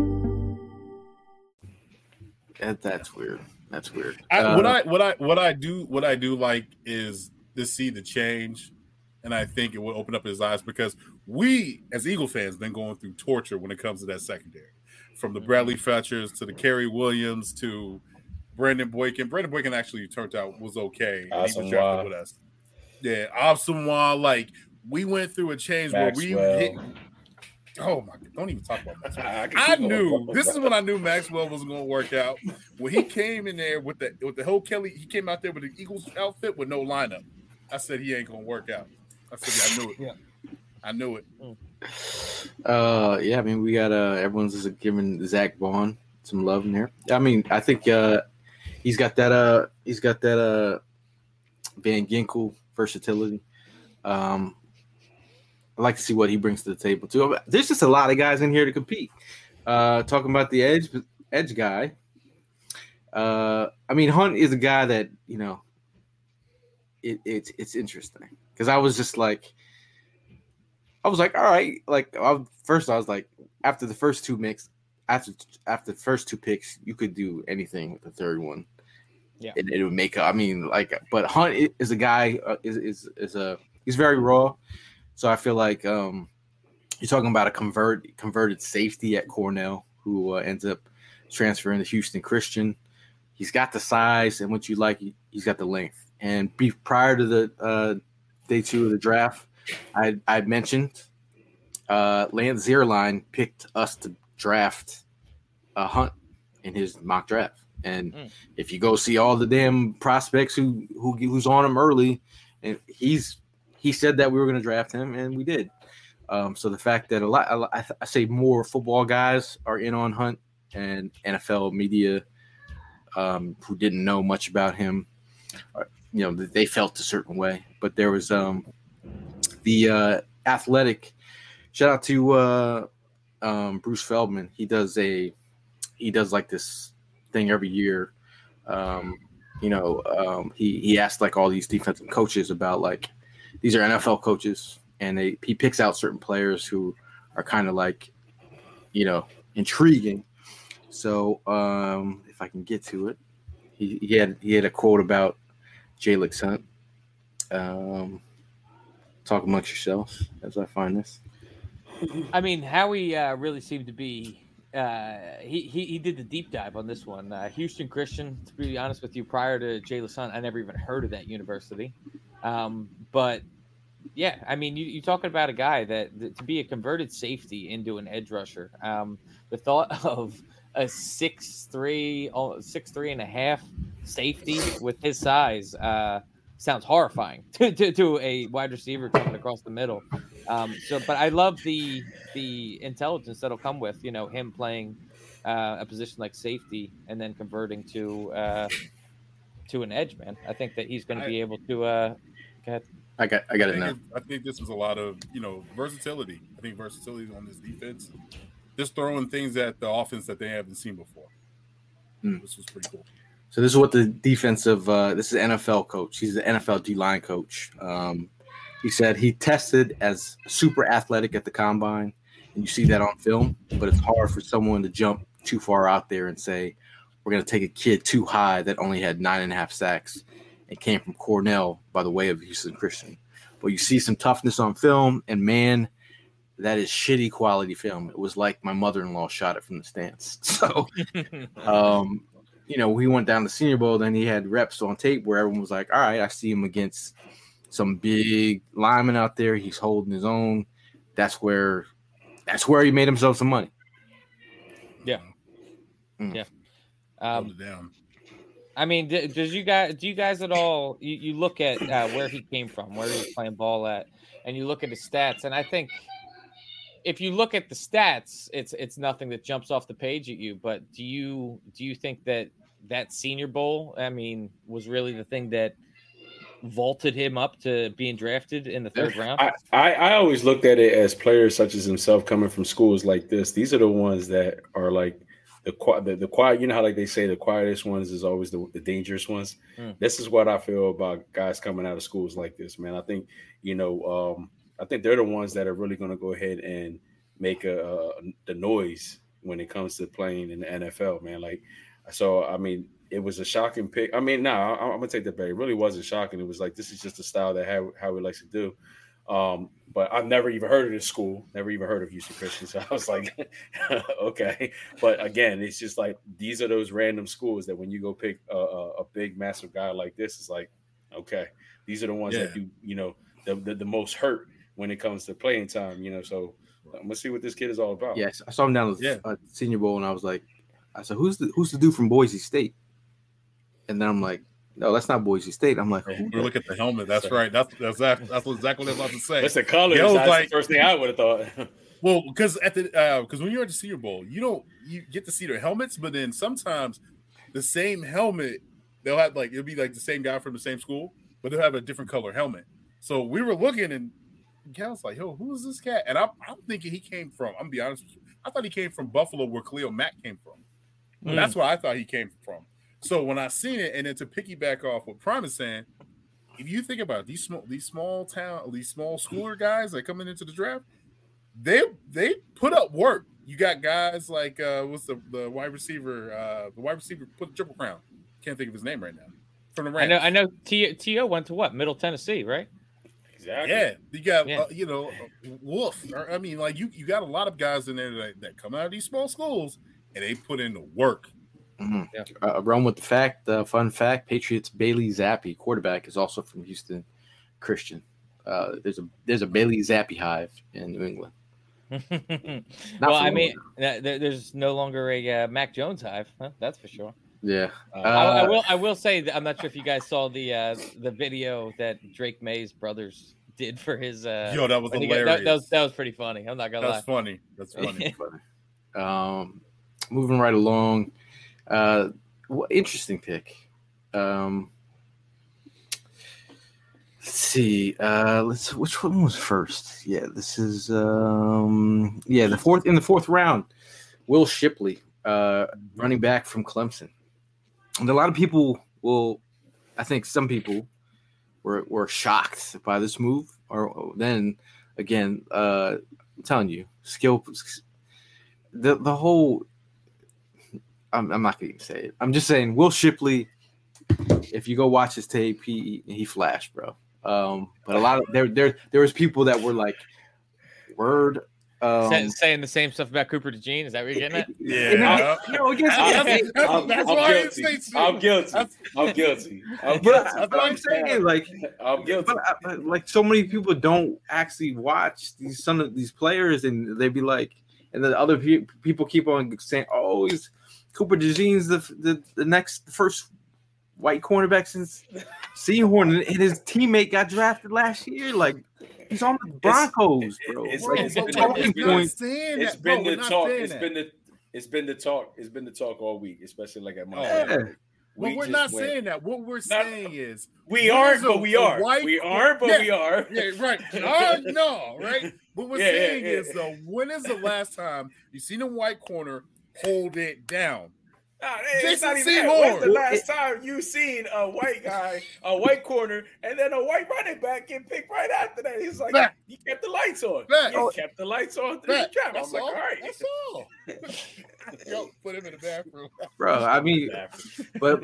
That's weird. That's weird. What I do like is to see the change, and I think it will open up his eyes because we, as Eagle fans, been going through torture when it comes to that secondary, from the Bradley Fletchers to the Kerry Williams to Brandon Boykin. Brandon Boykin actually turned out was okay. He was drafted with us. Yeah, Absalom. Like we went through a change Maxwell. where we hit. Oh my God! Don't even talk about Maxwell. I knew this is when I knew Maxwell wasn't going to work out. When he came in there with the whole Kelly, he came out there with the Eagles outfit with no lineup. I said he ain't going to work out. I said, yeah, I knew it. Yeah, I knew it. Yeah. I mean, we got everyone's just giving Zach Vaughn some love in there. I mean, I think he's got that Van Ginkel versatility. I like to see what he brings to the table too. There's just a lot of guys in here to compete. Talking about the edge guy. I mean, Hunt is a guy that it's interesting because I was like, all right. Like first, I was like, after the first two picks, you could do anything with the third one. Yeah, it would make. I mean, like, but Hunt is a guy he's very raw. So I feel like you're talking about a converted safety at Cornell who ends up transferring to Houston Christian. He's got the size and what you like. He's got the length. And prior to the day 2 of the draft, I mentioned Lance Zierlein picked us to draft Hunt in his mock draft. And if you go see all the damn prospects who's on him early, and he said that we were going to draft him, and we did. So the fact that I say more football guys are in on Hunt and NFL media who didn't know much about him, they felt a certain way. But there was the Athletic. Shout out to Bruce Feldman. He does like this thing every year. He asked like all these defensive coaches about like. These are NFL coaches, and he picks out certain players who are kind of like, intriguing. So if I can get to it, he had a quote about Jalen Hunt. Talk amongst yourselves as I find this. I mean, Howie really seemed to be. He did the deep dive on this one. Houston Christian, to be honest with you, prior to Jalen Hunt, I never even heard of that university. But yeah, I mean, you're talking about a guy that to be a converted safety into an edge rusher. The thought of a 6'3" and a half safety with his size sounds horrifying to a wide receiver coming across the middle. But I love the intelligence that'll come with him playing a position like safety and then converting to an edge man. I think that he's going to be able to. Go ahead. I got it now. I think this is a lot of versatility. I think versatility on this defense, just throwing things at the offense that they haven't seen before. This was pretty cool. So this is what the defensive. This is an NFL coach. He's an NFL D-line coach. He said he tested as super athletic at the combine, and you see that on film. But it's hard for someone to jump too far out there and say, we're going to take a kid too high that only had 9.5 sacks and came from Cornell by the way of Houston Christian. But you see some toughness on film, and man, that is shitty quality film. It was like my mother-in-law shot it from the stands. So, we went down to Senior Bowl, then he had reps on tape where everyone was like, all right, I see him against some big lineman out there. He's holding his own. That's where he made himself some money. Yeah. Yeah. Hold it down. I mean, do you guys at all? You look at where he came from, where he was playing ball at, and you look at his stats. And I think if you look at the stats, it's nothing that jumps off the page at you. But do you think that Senior Bowl, I mean, was really the thing that vaulted him up to being drafted in the third round? I always looked at it as players such as himself coming from schools like this. These are the ones that are like the quiet. You know how like they say the quietest ones is always the dangerous ones. This is what I feel about guys coming out of schools like this, man. I think I think they're the ones that are really going to go ahead and make the noise when it comes to playing in the NFL, man. Like, so I mean, it was a shocking pick. I mean, I'm gonna take that back. It really wasn't shocking. It was like this is just a style that how he likes to do. But I've never even heard of this school, never even heard of Houston Christian. So I was like, okay. But again, it's just like these are those random schools that when you go pick a big, massive guy like this, it's like, okay, these are the ones that do, the most hurt when it comes to playing time, So I'm gonna see what this kid is all about. Yes, I saw him down at Senior Bowl, and I said, who's the dude from Boise State? And then I'm like, no, that's not Boise State. I'm like, we look at the helmet. That's right. That's exactly what I was about to say. That's the color. That's like, the first thing I would have thought. Well, because because when you're at the Senior Bowl, you get to see their helmets, but then sometimes the same helmet they'll have it'll be like the same guy from the same school, but they'll have a different color helmet. So we were looking, and Cal's like, "Yo, who is this cat?" And I'm thinking he came from. I'm gonna be honest with you. I thought he came from Buffalo, where Khalil Mack came from. That's where I thought he came from. So when I seen it, and then to piggyback off what Prime is saying, if you think about it, these small schooler guys that coming into the draft, they put up work. You got guys like what's the wide receiver? The wide receiver put the Triple Crown. Can't think of his name right now. From the Rams. I know. T.O. went to what? Middle Tennessee, right? Exactly. Yeah, you got Wolf. I mean, like you got a lot of guys in there that come out of these small schools and they put in the work. Mm-hmm. Yeah. Run with the fun fact: Patriots Bailey Zappi, quarterback, is also from Houston Christian. There's a Bailey Zappi hive in New England. Well, I mean, there's no longer a Mac Jones hive. Huh? That's for sure. Yeah, I will say that I'm not sure if you guys saw the video that Drake May's brothers did for his. Yo, that was hilarious. That was pretty funny. I'm not gonna lie. That's funny. Moving right along. Interesting pick. Let's see. Which one was first? Yeah, this is the fourth round. Will Shipley, running back from Clemson. And a lot of people I think some people were shocked by this move. Or then again, I'm telling you, skill. The whole. I'm not going to say it. I'm just saying Will Shipley. If you go watch his tape, he flashed, bro. But a lot of there was people that were like, word. Saying the same stuff about Cooper DeJean. Is that what you're getting at? Yeah. I'm guilty. That's what I'm saying. Like, I'm guilty. But, like so many people don't actually watch some of these players, and they'd be like, and then other people keep on saying, "Oh, Cooper DeJean's the first white cornerback since Seahorn, and his teammate got drafted last year. Like he's on the Broncos, bro. It's been the talk all week, especially like at my. Yeah. But we're not saying that. What we're saying is we aren't, but we are. We aren't, but we are. Yeah, right. No, right. What we're saying is, when is the last time you seen a white corner hold it down? It's not even that. When's the last time you seen a white guy, a white corner, and then a white running back get picked right after that? He's like, he kept the lights on. He kept the lights on through the draft. I was like, all right. That's all. Yo, put him in the bathroom. Bro, I mean, but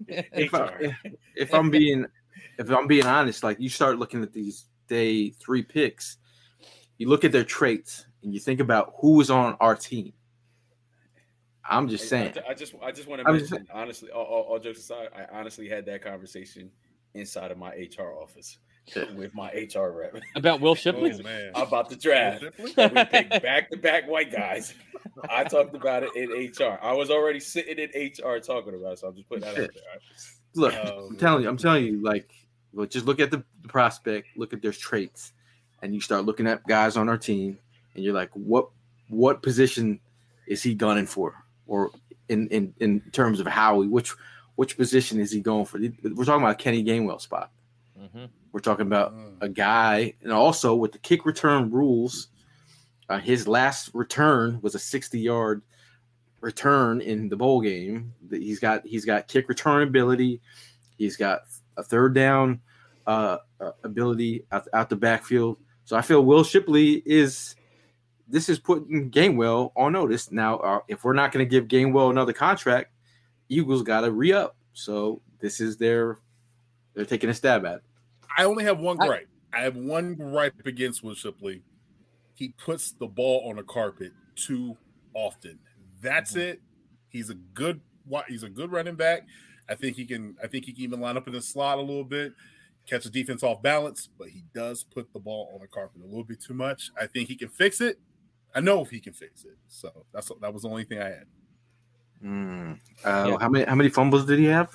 if I'm being honest, like you start looking at these day 3 picks, you look at their traits and you think about who was on our team. I'm just saying. I just want to mention, honestly, all jokes aside, I honestly had that conversation inside of my HR office with my HR rep about Will Shipley. Oh, man. About the draft. We picked back-to-back white guys. I talked about it in HR. I was already sitting in HR talking about it, so I'm just putting that out there. Look, I'm telling you, like, just look at the prospect, look at their traits, and you start looking at guys on our team, and you're like, what position is he gunning for? Or in terms of which position is he going for? We're talking about Kenny Gainwell spot. Mm-hmm. We're talking about a guy, and also with the kick return rules, his last return was a 60-yard return in the bowl game. He's got kick return ability. He's got a third down ability out the backfield. So I feel Will Shipley is putting Gainwell on notice. Now, if we're not going to give Gainwell another contract, Eagles got to re-up. So this is they're taking a stab at it. I only have one gripe. I have one gripe against Will Shipley. He puts the ball on the carpet too often. That's it. He's a good running back. I think he can even line up in the slot a little bit, catch the defense off balance, but he does put the ball on the carpet a little bit too much. I think he can fix it. I know if he can fix it. So that was the only thing I had. How many fumbles did he have?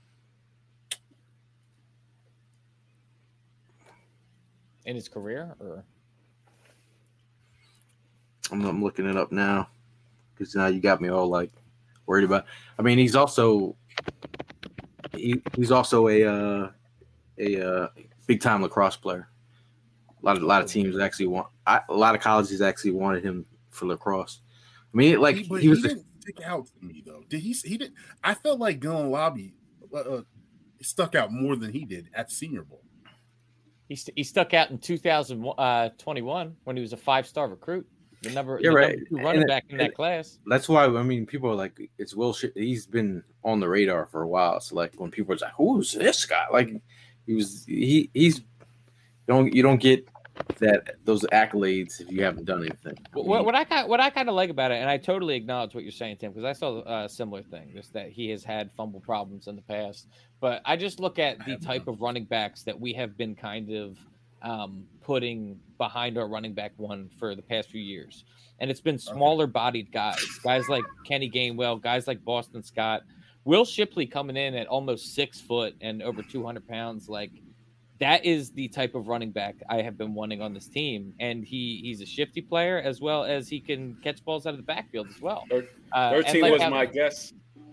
In his career, or I'm looking it up now because now you got me all like worried about. I mean, he's also a big time lacrosse player. A lot of teams actually a lot of colleges actually wanted him for lacrosse. I mean, he didn't stick out to me though. Did he? He didn't. I felt like Dylan Lobby stuck out more than he did at Senior Bowl. He stuck out in 2021 when he was a 5-star recruit. The number 2 running back in that class. That's why people are like, it's Will Shipley. He's been on the radar for a while. So like when people are like, who's this guy? Like he's you don't get those accolades if you haven't done anything. What I kind of like about it, and I totally acknowledge what you're saying, Tim, because I saw a similar thing, just that he has had fumble problems in the past. But I just look at the type of running backs that we have been kind of putting behind our running back one for the past few years, and it's been smaller bodied guys like Kenny Gainwell, guys like Boston Scott, Will Shipley coming in at almost 6 foot and over 200 pounds, like. That is the type of running back I have been wanting on this team, and he's a shifty player as well as he can catch balls out of the backfield as well. 13 was my guess.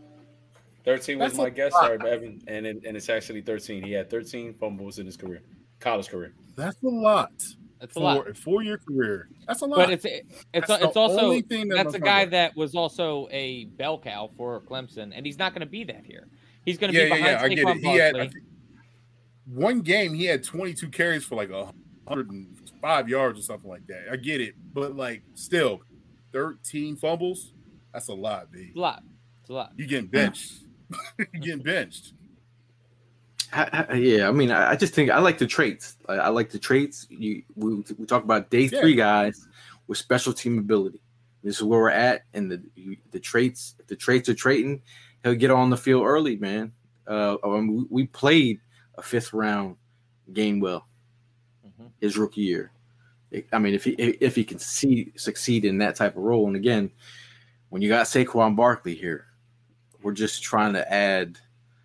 13 was my guess, sorry, Evan, and it's actually 13. He had 13 fumbles in his college career. That's a lot. That's a lot. A 4-year career. That's a lot. But it's also that's a guy that was also a bell cow for Clemson, and he's not going to be that here. He's going to be behind Saquon Barkley. One game he had 22 carries for like 105 yards or something like that. I get it, but like still, 13 fumbles. That's a lot, B. It's a lot. You getting benched? You getting benched? Yeah, I mean, I just think I like the traits. I like the traits. We talk about day 3 guys with special team ability. This is where we're at, and the traits. If the traits are trading, he'll get on the field early, man. We played a 5th round Gainwell his rookie year. I mean, if he can succeed in that type of role, and again, when you got Saquon Barkley here, we're just trying to add.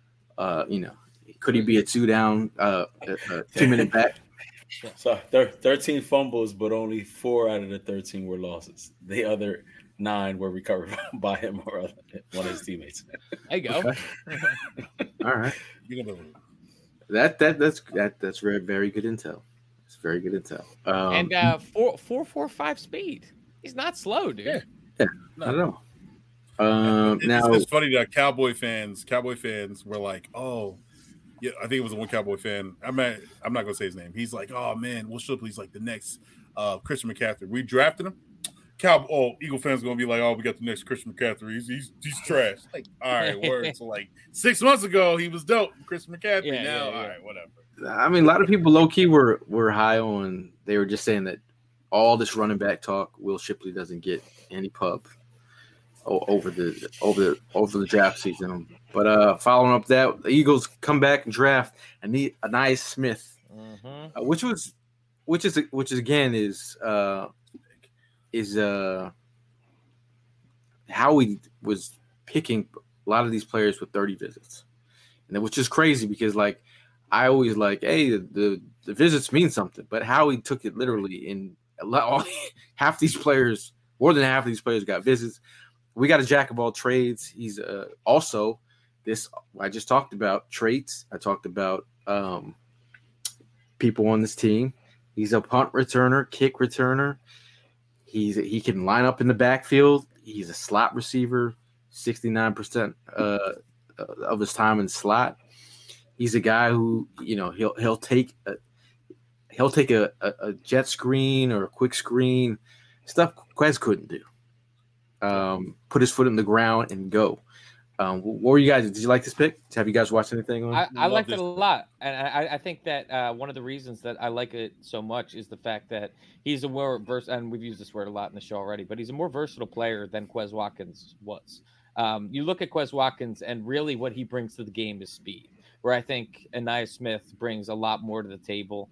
Could he be a 2-down, 2-minute back? So 13 fumbles, but only 4 out of the 13 were losses. The other 9 were recovered by him or one of his teammates. There you go. Okay. All right. That's very, very good intel. It's very good intel. And 4.45 speed. He's not slow, dude. Yeah. I don't know. Now it's funny that Cowboy fans were like, "Oh, yeah." I think it was one Cowboy fan. I'm not gonna say his name. He's like, "Oh man, Will Shipley's like the next Christian McCaffrey. We drafted him." Eagle fans are gonna be like, "Oh, we got the next Christian McCaffrey. He's trash." Like, all right, word. So like 6 months ago, he was dope, Christian McCaffrey. All right, whatever. I mean, a lot of people low key were high on. They were just saying that all this running back talk, Will Shipley doesn't get any pub over the draft season. But following up that, the Eagles come back and draft Ainias Smith, which again is how he was picking a lot of these players with 30 visits, and which is crazy because like I always like, hey, the visits mean something, but how he took it literally in half these players, more than half of these players got visits. We got a jack of all trades. He's also this. I just talked about traits. I talked about people on this team. He's a punt returner, kick returner. He can line up in the backfield. He's a slot receiver, 69% of his time in the slot. He's a guy who, he'll take a jet screen or a quick screen, stuff Quez couldn't do. Put his foot in the ground and go. What were you guys? Did you like this pick? Have you guys watched anything on? I liked it a lot, and I think that one of the reasons that I like it so much is the fact that he's a more versatile, and we've used this word a lot in the show already, but he's a more versatile player than Quez Watkins was. You look at Quez Watkins, and really what he brings to the game is speed, where I think Ainias Smith brings a lot more to the table.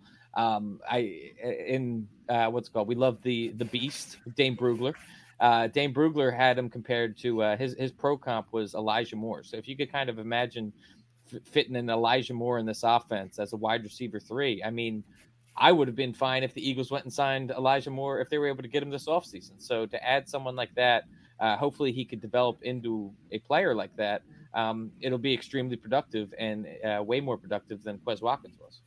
What's it called? We love the Beast, Dane Brugler. Dane Brugler had him compared to his pro comp was Elijah Moore. So if you could kind of imagine fitting in Elijah Moore in this offense as a wide receiver 3, I mean, I would have been fine if the Eagles went and signed Elijah Moore if they were able to get him this offseason. So to add someone like that, hopefully he could develop into a player like that. It'll be extremely productive and way more productive than Quez Watkins was.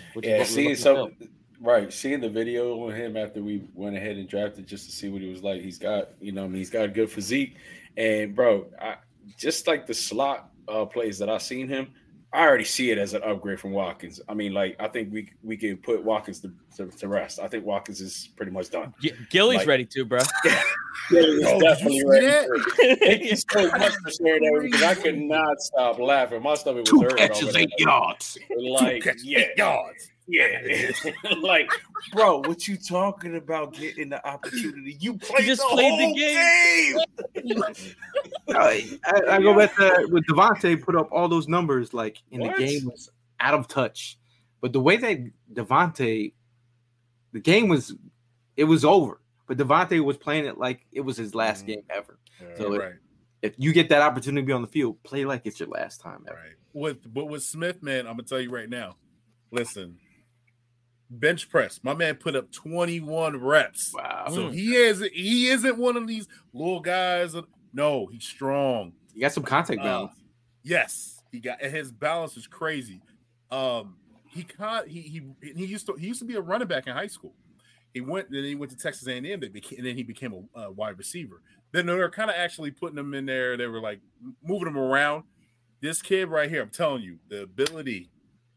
Seeing the video on him after we went ahead and drafted just to see what he was like. He's got, he's got a good physique. And, bro, just like the slot plays that I've seen him, I already see it as an upgrade from Watkins. I mean, I think we can put Watkins to rest. I think Watkins is pretty much done. Gilly's ready too, bro. Gilly's definitely ready. Thank you so much for sharing that because I could not stop laughing. My stomach was hurting. 2 catches, 8 yards. 8 yards. Yeah, bro, what you talking about? Getting the opportunity? You played the game. I go back to with Devontae put up all those numbers the game was out of touch, but the way that Devontae, the game was over, but Devontae was playing it like it was his last game ever. So if you get that opportunity to be on the field, play like it's your last time ever. Right. With Smith, man, I'm gonna tell you right now. Listen. Bench press. My man put up 21 reps. Wow. So he isn't one of these little guys. No, he's strong. He got some contact balance. Yes, his balance is crazy. He used to be a running back in high school. He went to Texas A&M, and then he became a wide receiver. Then they were kind of actually putting him in there. They were moving him around. This kid right here, I'm telling you, the ability,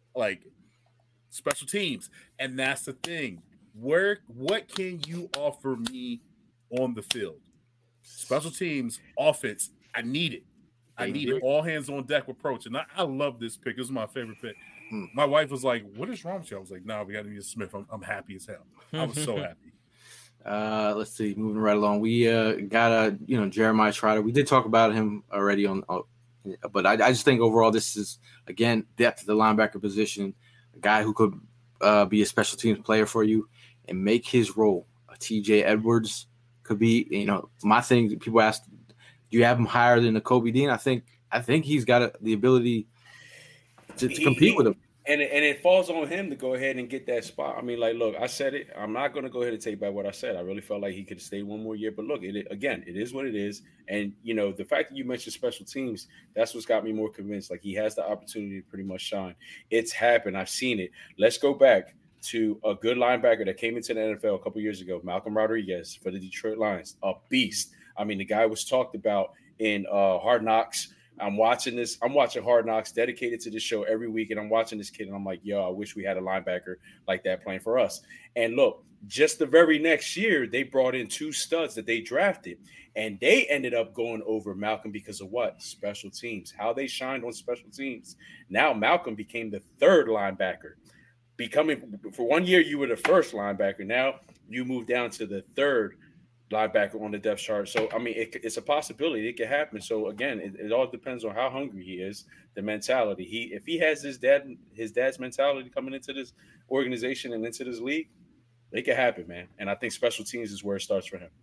special teams, and that's the thing. What can you offer me on the field? Special teams, offense. I need it. I need it. All hands on deck approach, and I love this pick. This is my favorite pick. My wife was like, "What is wrong with you?" I was like, "Nah, we got to need a Smith." I'm happy as hell. I was so happy. Let's see, moving right along. We got Jeremiah Trotter. We did talk about him already but I just think overall this is again depth at the linebacker position. A guy who could be a special teams player for you and make his role. A TJ Edwards could be, my thing. People ask, do you have him higher than a Kobe Dean? I think he's got the ability to compete with him. And it falls on him to go ahead and get that spot. I mean, look, I said it. I'm not going to go ahead and take back what I said. I really felt like he could have stayed one more year. But look, it is what it is. And, the fact that you mentioned special teams, that's what's got me more convinced. He has the opportunity to pretty much shine. It's happened. I've seen it. Let's go back to a good linebacker that came into the NFL a couple years ago, Malcolm Rodriguez for the Detroit Lions, a beast. I mean, the guy was talked about in Hard Knocks. I'm watching Hard Knocks, dedicated to this show every week, and I'm watching this kid, and I'm like, yo, I wish we had a linebacker like that playing for us. And look, just the very next year, they brought in 2 studs that they drafted, and they ended up going over Malcolm because of what? Special teams, how they shined on special teams. Now Malcolm became the 3rd linebacker. For 1 year, you were the 1st linebacker. Now you move down to the 3rd linebacker on the depth chart. So, I mean, it's a possibility. It could happen. So, again, it all depends on how hungry he is, the mentality. If he has his dad's mentality coming into this organization and into this league, it could happen, man. And I think special teams is where it starts for him.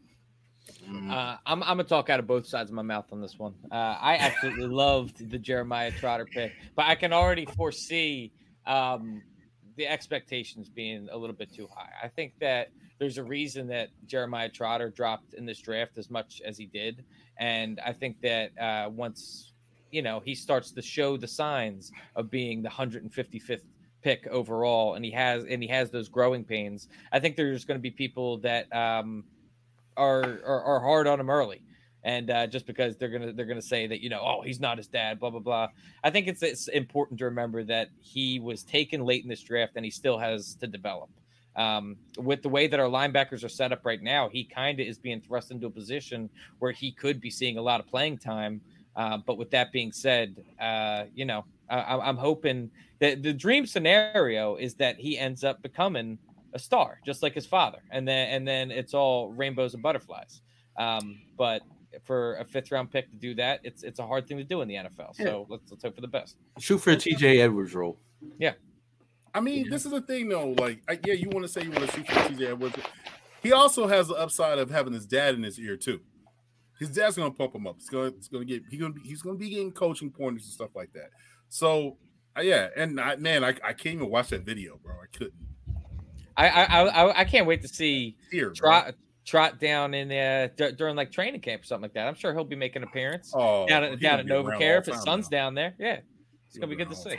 I'm going to talk out of both sides of my mouth on this one. I absolutely loved the Jeremiah Trotter pick, but I can already foresee the expectations being a little bit too high. I think that there's a reason that Jeremiah Trotter dropped in this draft as much as he did. And I think that once, he starts to show the signs of being the 155th pick overall, and he has those growing pains, I think there's going to be people that are hard on him early. And just because they're gonna say that, oh, he's not his dad, blah blah blah. I think it's important to remember that he was taken late in this draft, and he still has to develop. With the way that our linebackers are set up right now, he kind of is being thrust into a position where he could be seeing a lot of playing time. But with that being said, I'm hoping that the dream scenario is that he ends up becoming a star, just like his father, and then it's all rainbows and butterflies. But for a 5th round pick to do that, it's a hard thing to do in the NFL. So let's hope for the best. Shoot for a TJ Edwards role. Yeah. I mean, this is the thing, though. Like, you want to say you want to shoot for TJ Edwards. He also has the upside of having his dad in his ear too. His dad's gonna pump him up. He's gonna be getting coaching pointers and stuff like that. So, and I can't even watch that video, bro. I couldn't. I can't wait to see Here, Trot down in during like training camp or something like that. I'm sure he'll be making an appearance down at NovaCare if his son's down there. Yeah, it's gonna be good to see.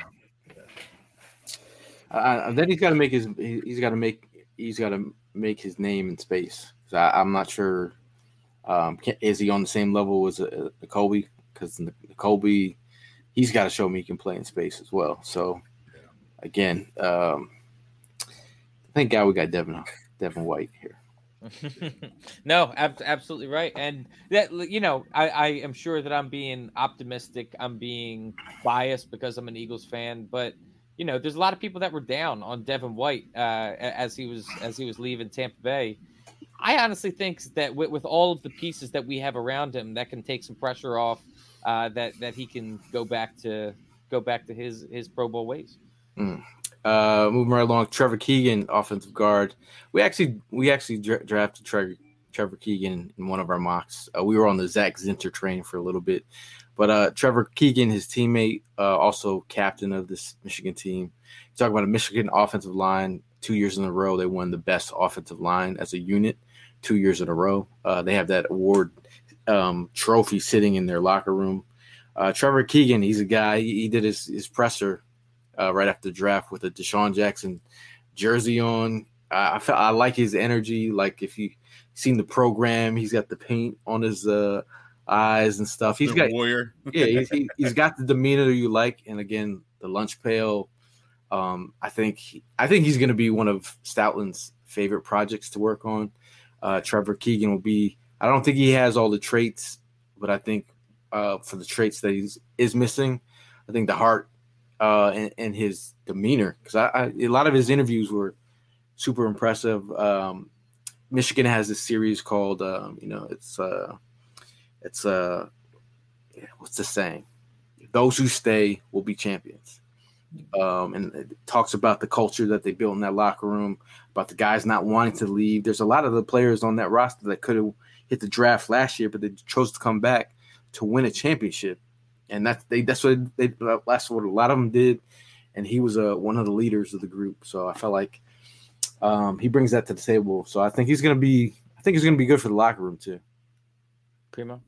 Then he's got to make his name in space. I'm not sure. Is he on the same level as Kobe? Because Kobe, he's got to show me he can play in space as well. So again, thank God we got Devin White here. No, absolutely right. And that, I am sure that I'm being optimistic. I'm being biased because I'm an Eagles fan, but there's a lot of people that were down on Devin White as he was leaving Tampa Bay. I honestly think that with all of the pieces that we have around him, that can take some pressure off, that he can go back to his Pro Bowl ways. Moving right along, Trevor Keegan, offensive guard. We actually drafted Trevor Keegan in one of our mocks. We were on the Zach Zinter train for a little bit. But Trevor Keegan, his teammate, also captain of this Michigan team. Talk about a Michigan offensive line. 2 years in a row, they won the best offensive line as a unit. 2 years in a row, they have that award trophy sitting in their locker room. Trevor Keegan, he's a guy. He did his presser right after the draft with a Deshaun Jackson jersey on. I like his energy. Like if you seen the program, he's got the paint on his eyes and stuff. He's got warrior. Yeah, he's got the demeanor you like, and again, the lunch pail. I think he's going to be one of Stoutland's favorite projects to work on. Trevor Keegan will be. I don't think he has all the traits, but I think for the traits that is missing, I think the heart and his demeanor, because a lot of his interviews were super impressive. Michigan has this series called it's what's the saying? Those who stay will be champions. And it talks about the culture that they built in that locker room, about the guys not wanting to leave. There's a lot of the players on that roster that could have hit the draft last year, but they chose to come back to win a championship. And that's what a lot of them did. And he was one of the leaders of the group. So I felt like he brings that to the table. So I think he's going to be good for the locker room too. Primo.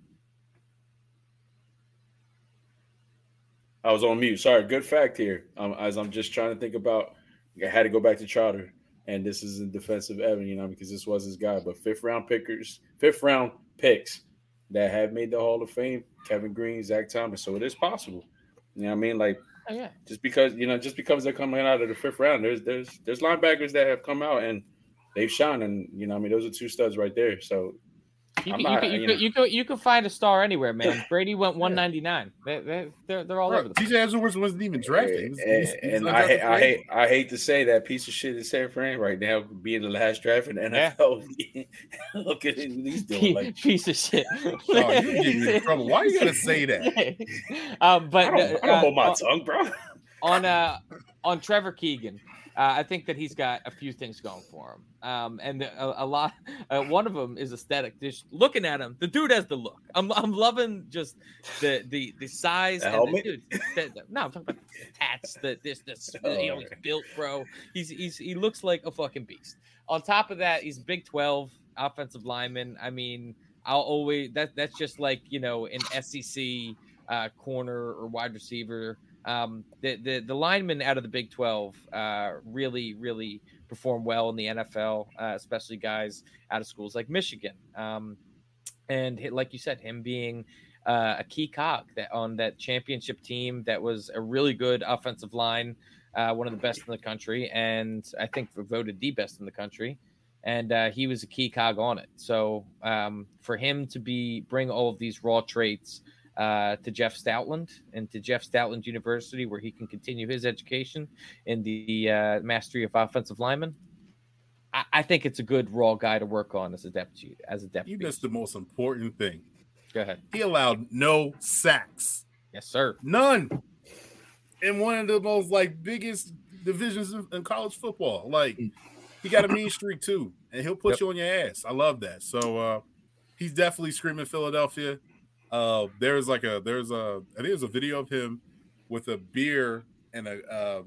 I was on mute. Sorry. Good fact here. As I'm just trying to think about, I had to go back to Trotter, and this is in defense of Evan, because this was his guy. But fifth round picks that have made the Hall of Fame: Kevin Green, Zach Thomas. So it is possible. You know what I mean? Like, just because they're coming out of the fifth round, there's linebackers that have come out and they've shined, and those are two studs right there. So. You can find a star anywhere, man. Brady went 199. They're all over the place. TJ Edwards wasn't even drafted. I hate to say that piece of shit in San Fran right now, being the last draft in the NFL. Yeah. Look at him, he's doing like piece of shit. Oh, you get me in trouble. Why are you gonna say that? But I don't hold my tongue, bro. On Trevor Keegan. I think that he's got a few things going for him, and a lot. One of them is aesthetic. Just looking at him, the dude has the look. I'm loving just the size. I'm talking about the tats. He's built, bro. He looks like a fucking beast. On top of that, he's Big 12 offensive lineman. I mean, that's just like an SEC corner or wide receiver. The linemen out of the Big 12 really, really perform well in the NFL, especially guys out of schools like Michigan. And And like you said, him being a key cog on that championship team that was a really good offensive line, one of the best in the country, and I think voted the best in the country. And he was a key cog on it. So for him to bring all of these raw traits to Jeff Stoutland and to Jeff Stoutland University, where he can continue his education in the mastery of offensive linemen, I think it's a good raw guy to work on as a deputy. You missed the most important thing. Go ahead. He allowed no sacks. Yes, sir. None. In one of the most biggest divisions in college football. He got a mean streak too, and he'll put you on your ass. I love that. So he's definitely screaming Philadelphia. There's a video of him with a beer and the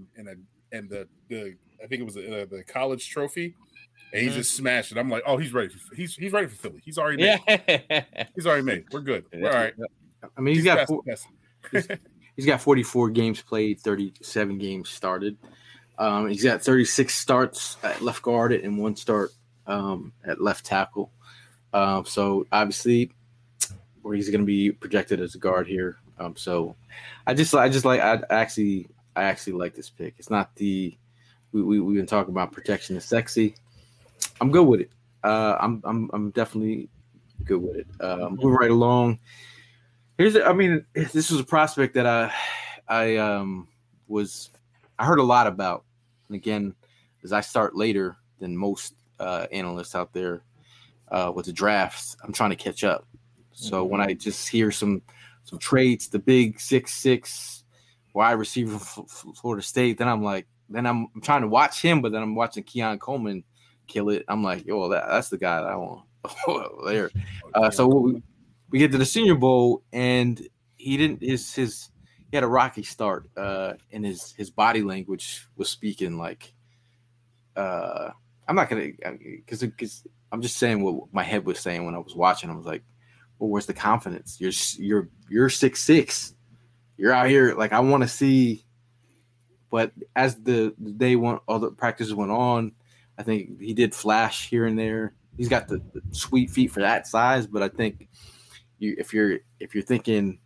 I think it was the college trophy, and he's just smashed it. I'm like, oh, he's ready. He's ready for Philly. He's already made. He's already made. We're good. We're all right. I mean, he's got 44 games played, 37 games started. He's got 36 starts at left guard and 1 start at left tackle. So obviously, where he's going to be projected as a guard here. So I actually like this pick. It's not we've been talking about protection is sexy. I'm good with it. I'm definitely good with it. Moving right along. This was a prospect that I heard a lot about. And again, as I start later than most analysts out there with the drafts, I'm trying to catch up. So when I just hear some traits, the big 6'6" wide receiver from Florida State, then I'm trying to watch him, but then I'm watching Keon Coleman kill it. I'm like, yo, that's the guy that I want there. So we get to the Senior Bowl, and he didn't. He had a rocky start, and his body language was speaking like. I'm not gonna, because I'm just saying what my head was saying when I was watching. I was like, well, where's the confidence? You're 6'6". You're out here I want to see. But as the day went, all the practices went on, I think he did flash here and there. He's got the sweet feet for that size, but I think if you're thinking,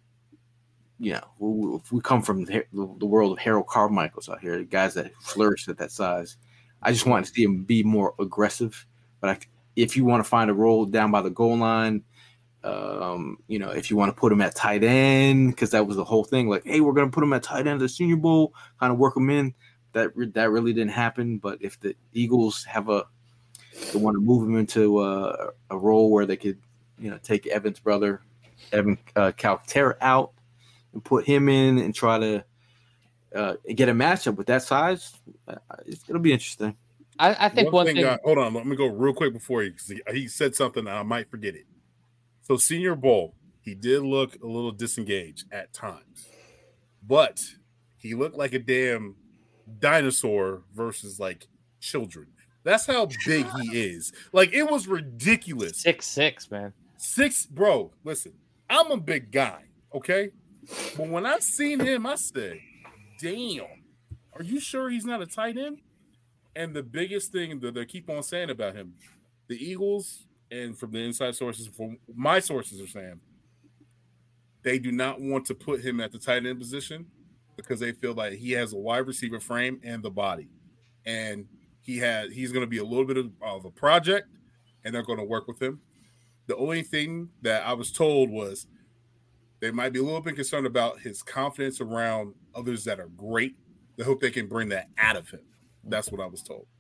if we come from the world of Harold Carmichael's out here, the guys that flourish at that size, I just want to see him be more aggressive. But if you want to find a role down by the goal line, if you want to put him at tight end, because that was the whole thing. Like, hey, we're going to put him at tight end at the Senior Bowl, kind of work him in. That really didn't happen. But if the Eagles they want to move him into a role where they could, take Evan's brother, Evan Calcaterra, out and put him in and try to get a matchup with that size, it'll be interesting. I think one thing. Hold on, let me go real quick before he said something and I might forget it. So Senior Bowl, he did look a little disengaged at times, but he looked like a damn dinosaur versus children. That's how big he is. It was ridiculous. 6'6", man. 6, bro. Listen, I'm a big guy, okay? But when I seen him, I said, damn, are you sure he's not a tight end? And the biggest thing that they keep on saying about him, the Eagles, and from the inside sources, from my sources are saying, they do not want to put him at the tight end position because they feel like he has a wide receiver frame and the body. And he's going to be a little bit of a project, and they're going to work with him. The only thing that I was told was they might be a little bit concerned about his confidence around others that are great. They hope they can bring that out of him. That's what I was told.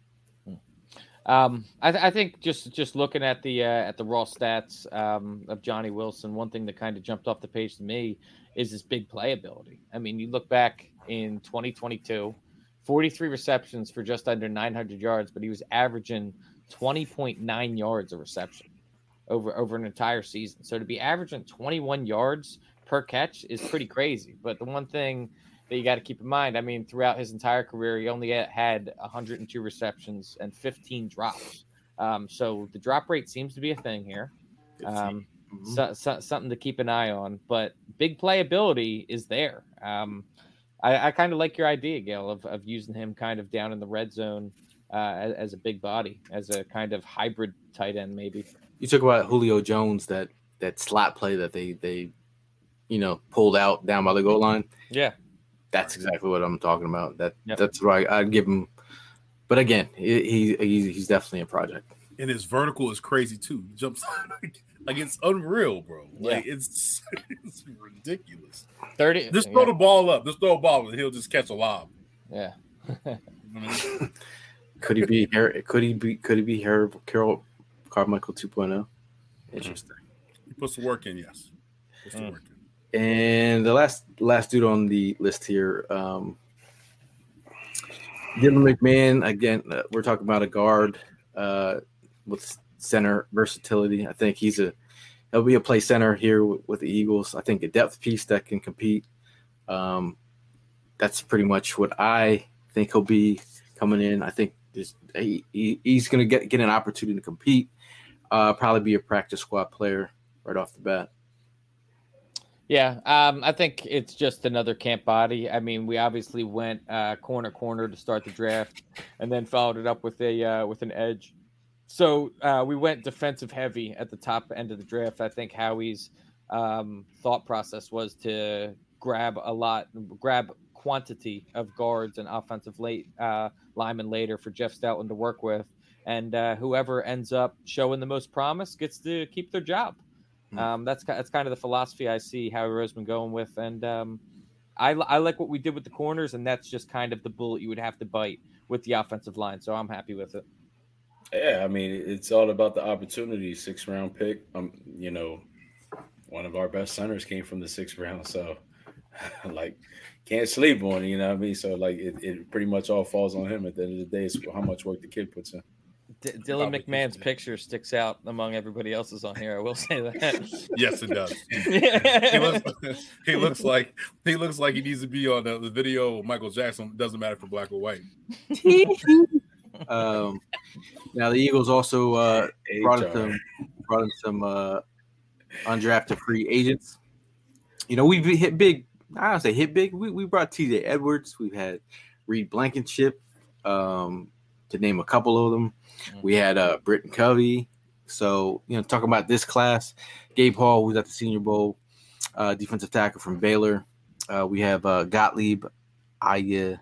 I think just looking at the raw stats of Johnny Wilson, one thing that kind of jumped off the page to me is his big playability. I mean, you look back in 2022, 43 receptions for just under 900 yards, but he was averaging 20.9 yards a reception over an entire season. So to be averaging 21 yards per catch is pretty crazy. But the one thing that you got to keep in mind, I mean, throughout his entire career, he only had 102 receptions and 15 drops. So the drop rate seems to be a thing here. Something to keep an eye on. But big playability is there. I kind of like your idea, Gail, of using him kind of down in the red zone as a big body, as a kind of hybrid tight end maybe. You talk about Julio Jones, that slot play that they pulled out down by the goal line. Yeah, that's exactly what I'm talking about. Yep. That's why I'd give him. But again, he's definitely a project. And his vertical is crazy too. He jumps like it's unreal, bro. Like it's ridiculous. 30. Just throw the ball up. Just throw a ball, and he'll just catch a lob. Yeah. Could he be Harold Carmichael 2.0? Interesting. He puts the work in, yes. Puts the work in. And the last dude on the list here, Dylan McMahon. Again, we're talking about a guard with center versatility. I think he'll be a play center here with the Eagles. I think a depth piece that can compete. That's pretty much what I think he'll be coming in. I think he's going to get an opportunity to compete. Probably be a practice squad player right off the bat. Yeah, I think it's just another camp body. I mean, we obviously went corner to start the draft, and then followed it up with an edge. So we went defensive heavy at the top end of the draft. I think Howie's thought process was to grab quantity of guards and offensive linemen later for Jeff Stoutland to work with, and whoever ends up showing the most promise gets to keep their job. That's kind of the philosophy I see Howie Roseman going with, and I like what we did with the corners, and that's just kind of the bullet you would have to bite with the offensive line. So I'm happy with it. Yeah, I mean, it's all about the opportunity. 6th round pick. One of our best centers came from the 6th round, so like can't sleep on it. You know what I mean? So like it pretty much all falls on him at the end of the day. It's how much work the kid puts in. Dylan McMahon's picture sticks out among everybody else's on here. I will say that. Yes, it does. He looks like he needs to be on the video of Michael Jackson. Doesn't matter for black or white. Now the Eagles also brought in some undrafted free agents. We've hit big. I don't say hit big. We brought T.J. Edwards. We've had Reed Blankenship, to name a couple of them. We had Britton Covey. So, talking about this class, Gabe Hall, who's at the Senior Bowl, defensive tackle from Baylor. We have Gottlieb. Go and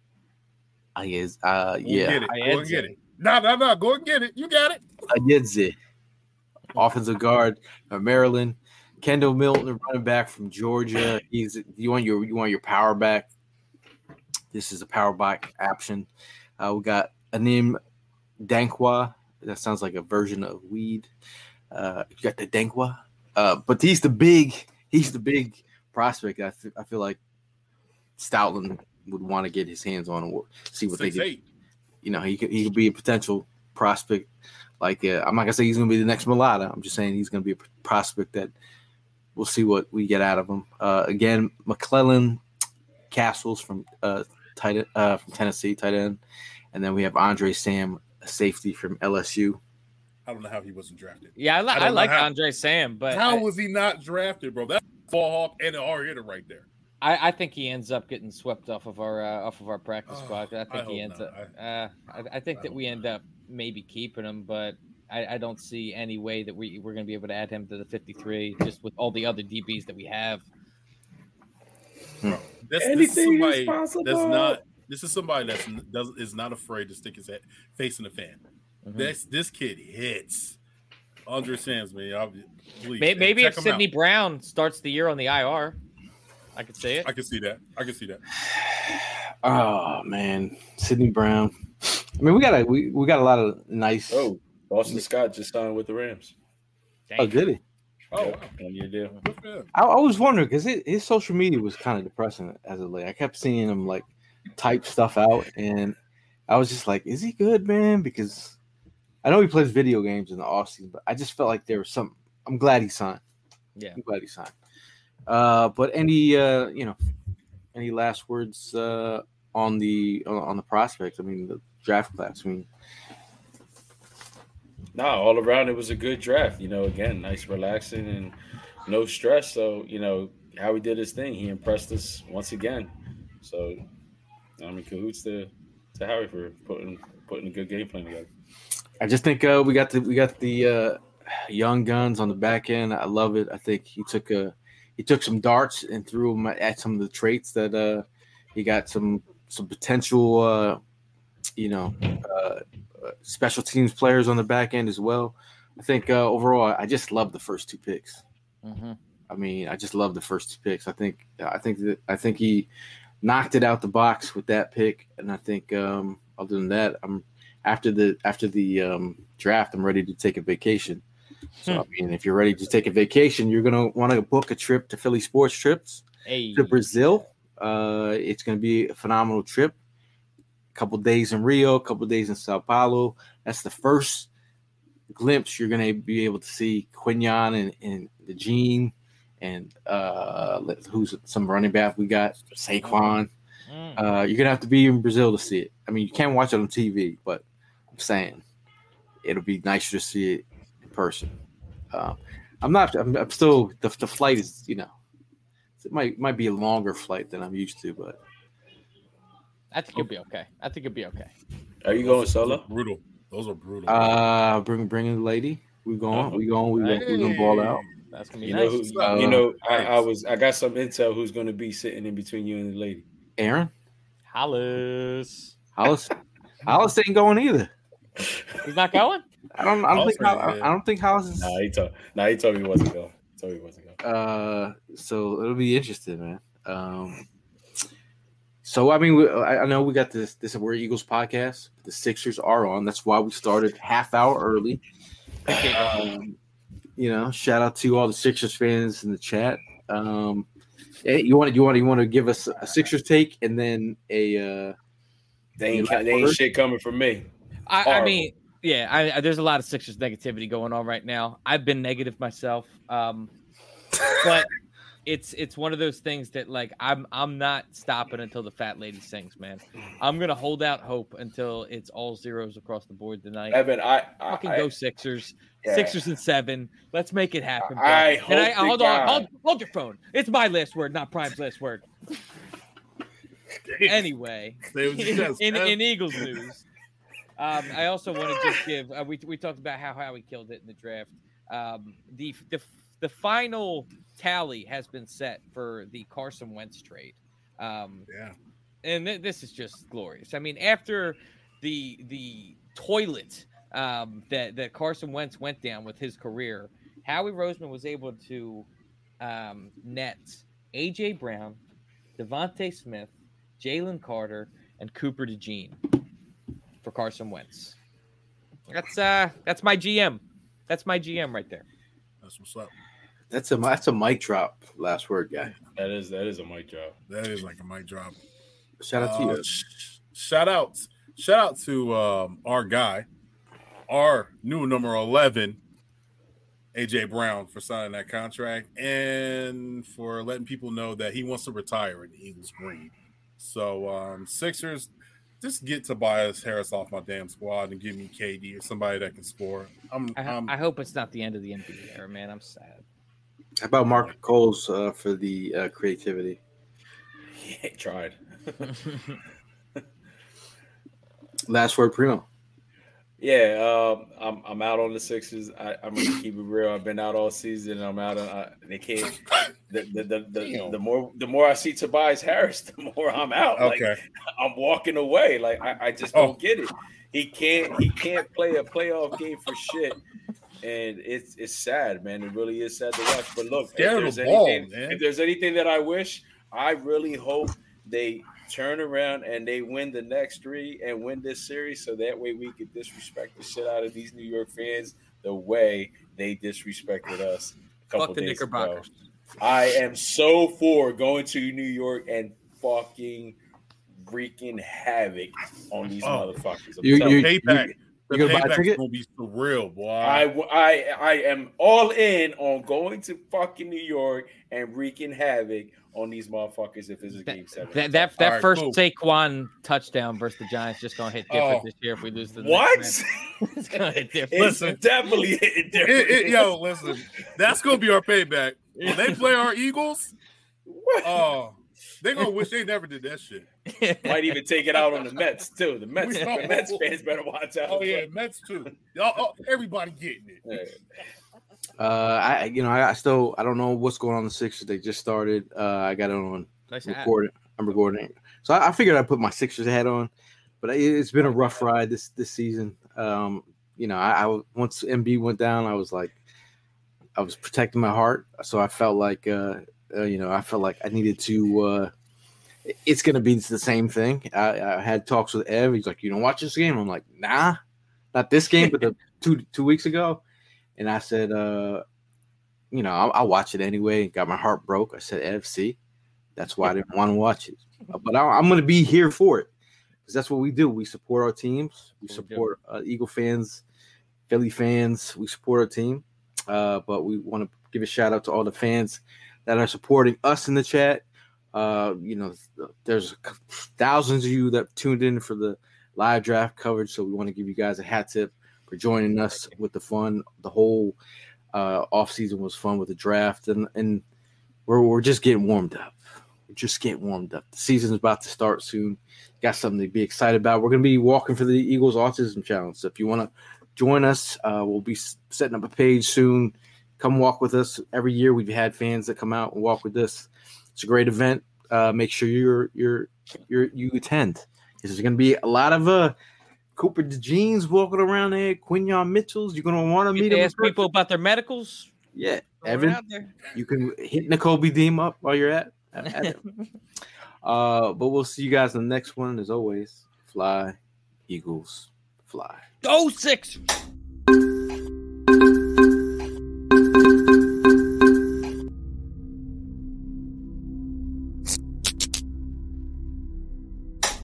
get it. No. Go and get it. You got it. Ayedze, offensive guard from Maryland. Kendall Milton, running back from Georgia. You want your power back. This is a power back option. We got Anim Dankwa. That sounds like a version of weed. You got the Dankwa. But he's the big prospect. I feel like Stoutland would want to get his hands on and see what they get. He could be a potential prospect. Like I'm not gonna say he's gonna be the next Mulata. I'm just saying he's gonna be a prospect that we'll see what we get out of him. Again, McClellan Castles from Tennessee, tight end, and then we have Andre Sam, a safety from LSU. I don't know how he wasn't drafted. Yeah, I like Andre Sam, but how was he not drafted, bro? That's a ball hawk and an hard hitter right there. I think he ends up getting swept off of our practice squad. I think he ends up. I think that we end up maybe keeping him, but I don't see any way that we're going to be able to add him to the 53 just with all the other DBs that we have. This is somebody that is not afraid to stick his face in the fan. Mm-hmm. This kid hits. Andre Sam's, man. Please, maybe if Sidney Brown starts the year on the IR. I could see it. I can see that. Oh man, Sidney Brown. I mean, we got a lot of nice. Oh, Boston Scott just signed with the Rams. Oh, did he? Oh, wow. 1-year deal. I was wondering because his social media was kind of depressing as of late. I kept seeing him like type stuff out, and I was just like, "Is he good, man?" Because I know he plays video games in the offseason, but I just felt like there was some. I'm glad he signed. Yeah, I'm glad he signed. But any last words on the prospects? I mean, the draft class. I mean, no, all around it was a good draft. Again, nice, relaxing, and no stress. So how he did his thing, he impressed us once again. So cahoots to Howie for putting a good game plan together. I just think we got the young guns on the back end. I love it. I think he took some darts and threw them at some of the traits that he got some potential special teams players on the back end as well. I think overall, I just love the first 2 picks. Mm-hmm. I mean, I just love the first 2 picks. I think he knocked it out the box with that pick, and I think other than that, I'm after the draft, I'm ready to take a vacation. So I mean, if you're ready to take a vacation, you're gonna want to book a trip to Philly Sports Trips to Brazil. It's gonna be a phenomenal trip. A couple days in Rio, a couple days in Sao Paulo. That's the first glimpse you're gonna be able to see Quignon and the Gene and who's some running back we got, Saquon. You're gonna have to be in Brazil to see it. I mean, you can't watch it on TV, but I'm saying it'll be nicer to see it in person. I'm still the flight is, it might be a longer flight than I'm used to, but I think it'll be okay. Are you going solo? Brutal. Those are brutal. Bringing the lady. We gonna ball out. That's gonna be nice. I got some intel who's gonna be sitting in between you and the lady. Aaron? Hollis ain't going either. He's not going? I don't think Hollis is. He told me he wasn't going. So it'll be interesting, man. So I mean, I know we got this We're Eagles podcast. The Sixers are on. That's why we started half hour early. Shout out to all the Sixers fans in the chat. You want to give us a Sixers take and then a they ain't shit coming from me. I mean, yeah, there's a lot of Sixers negativity going on right now. I've been negative myself, but it's one of those things that like I'm not stopping until the fat lady sings, man. I'm gonna hold out hope until it's all zeros across the board tonight. Evan, I go Sixers. Yeah. Sixers and 7. Let's make it happen. Hold your phone. It's my last word, not Prime's last word. Anyway, in Eagles news, I also want to just give. We talked about how Howie killed it in the draft. The final tally has been set for the Carson Wentz trade. And this is just glorious. I mean, after the toilet that Carson Wentz went down with his career, Howie Roseman was able to net A.J. Brown, Devontae Smith, Jalen Carter, and Cooper DeJean for Carson Wentz. That's my GM. That's my GM right there. That's what's up. That's a mic drop. Last word, guy. That is a mic drop. That is like a mic drop. Shout out to you. Shout out to our guy, our new number 11, AJ Brown, for signing that contract and for letting people know that he wants to retire in the Eagles green. So Sixers, just get Tobias Harris off my damn squad and give me KD or somebody that can score. I hope it's not the end of the NBA era, man. I'm sad. How about Mark Coles for the creativity? He tried. Last word, Primo. Yeah, I'm out on the Sixers. I'm gonna keep it real. I've been out all season. I'm out. They can't. The more I see Tobias Harris, the more I'm out. Okay. Like, I'm walking away. Like I just don't get it. He can't play a playoff game for shit. And it's sad, man. It really is sad to watch. But look, if there's anything that I wish, I really hope they turn around and they win the next 3 and win this series, so that way we could disrespect the shit out of these New York fans the way they disrespected us a couple days ago. I am so for going to New York and fucking wreaking havoc on these motherfuckers. The payback's gonna be so real, boy. I am all in on going to fucking New York and wreaking havoc on these motherfuckers if it's a game 7. That first Saquon touchdown versus the Giants just gonna hit different this year if we lose the next it's gonna hit different. It's definitely hitting different. Listen, that's gonna be our payback. When they play our Eagles, they're gonna wish they never did that shit. Might even take it out on the Mets too. The Mets fans better watch out. Oh yeah, Mets too. Everybody getting it. I don't know what's going on in the Sixers. They just started. I got it on recording. I'm recording. So I figured I'd put my Sixers hat on, but it's been a rough ride this season. I once Embiid went down, I was protecting my heart. So I felt like I needed to. It's going to be the same thing. I had talks with Ev. He's like, "You don't watch this game?" I'm like, "Nah, not this game, but the two weeks ago." And I said, I'll watch it anyway. Got my heart broke. I said, Ev, see, that's why I didn't want to watch it. But I'm going to be here for it because that's what we do. We support our teams. We support Eagle fans, Philly fans. We support our team. But we want to give a shout out to all the fans that are supporting us in the chat. There's thousands of you that tuned in for the live draft coverage. So we want to give you guys a hat tip for joining us with the fun. The whole off season was fun with the draft, and we're just getting warmed up. We're just getting warmed up. The season's about to start soon. Got something to be excited about. We're going to be walking for the Eagles Autism Challenge. So if you want to join us, we'll be setting up a page soon. Come walk with us. Every year we've had fans that come out and walk with us. It's a great event. Make sure you attend. There's going to be a lot of Cooper DeJeans walking around there, Quinyon Mitchells. You're going to want to meet them. Ask people about their medicals. Yeah, Evan, you can hit Nicole B. Deem up while you're at it. But we'll see you guys in the next one. As always, fly, Eagles, fly. Go Sixers!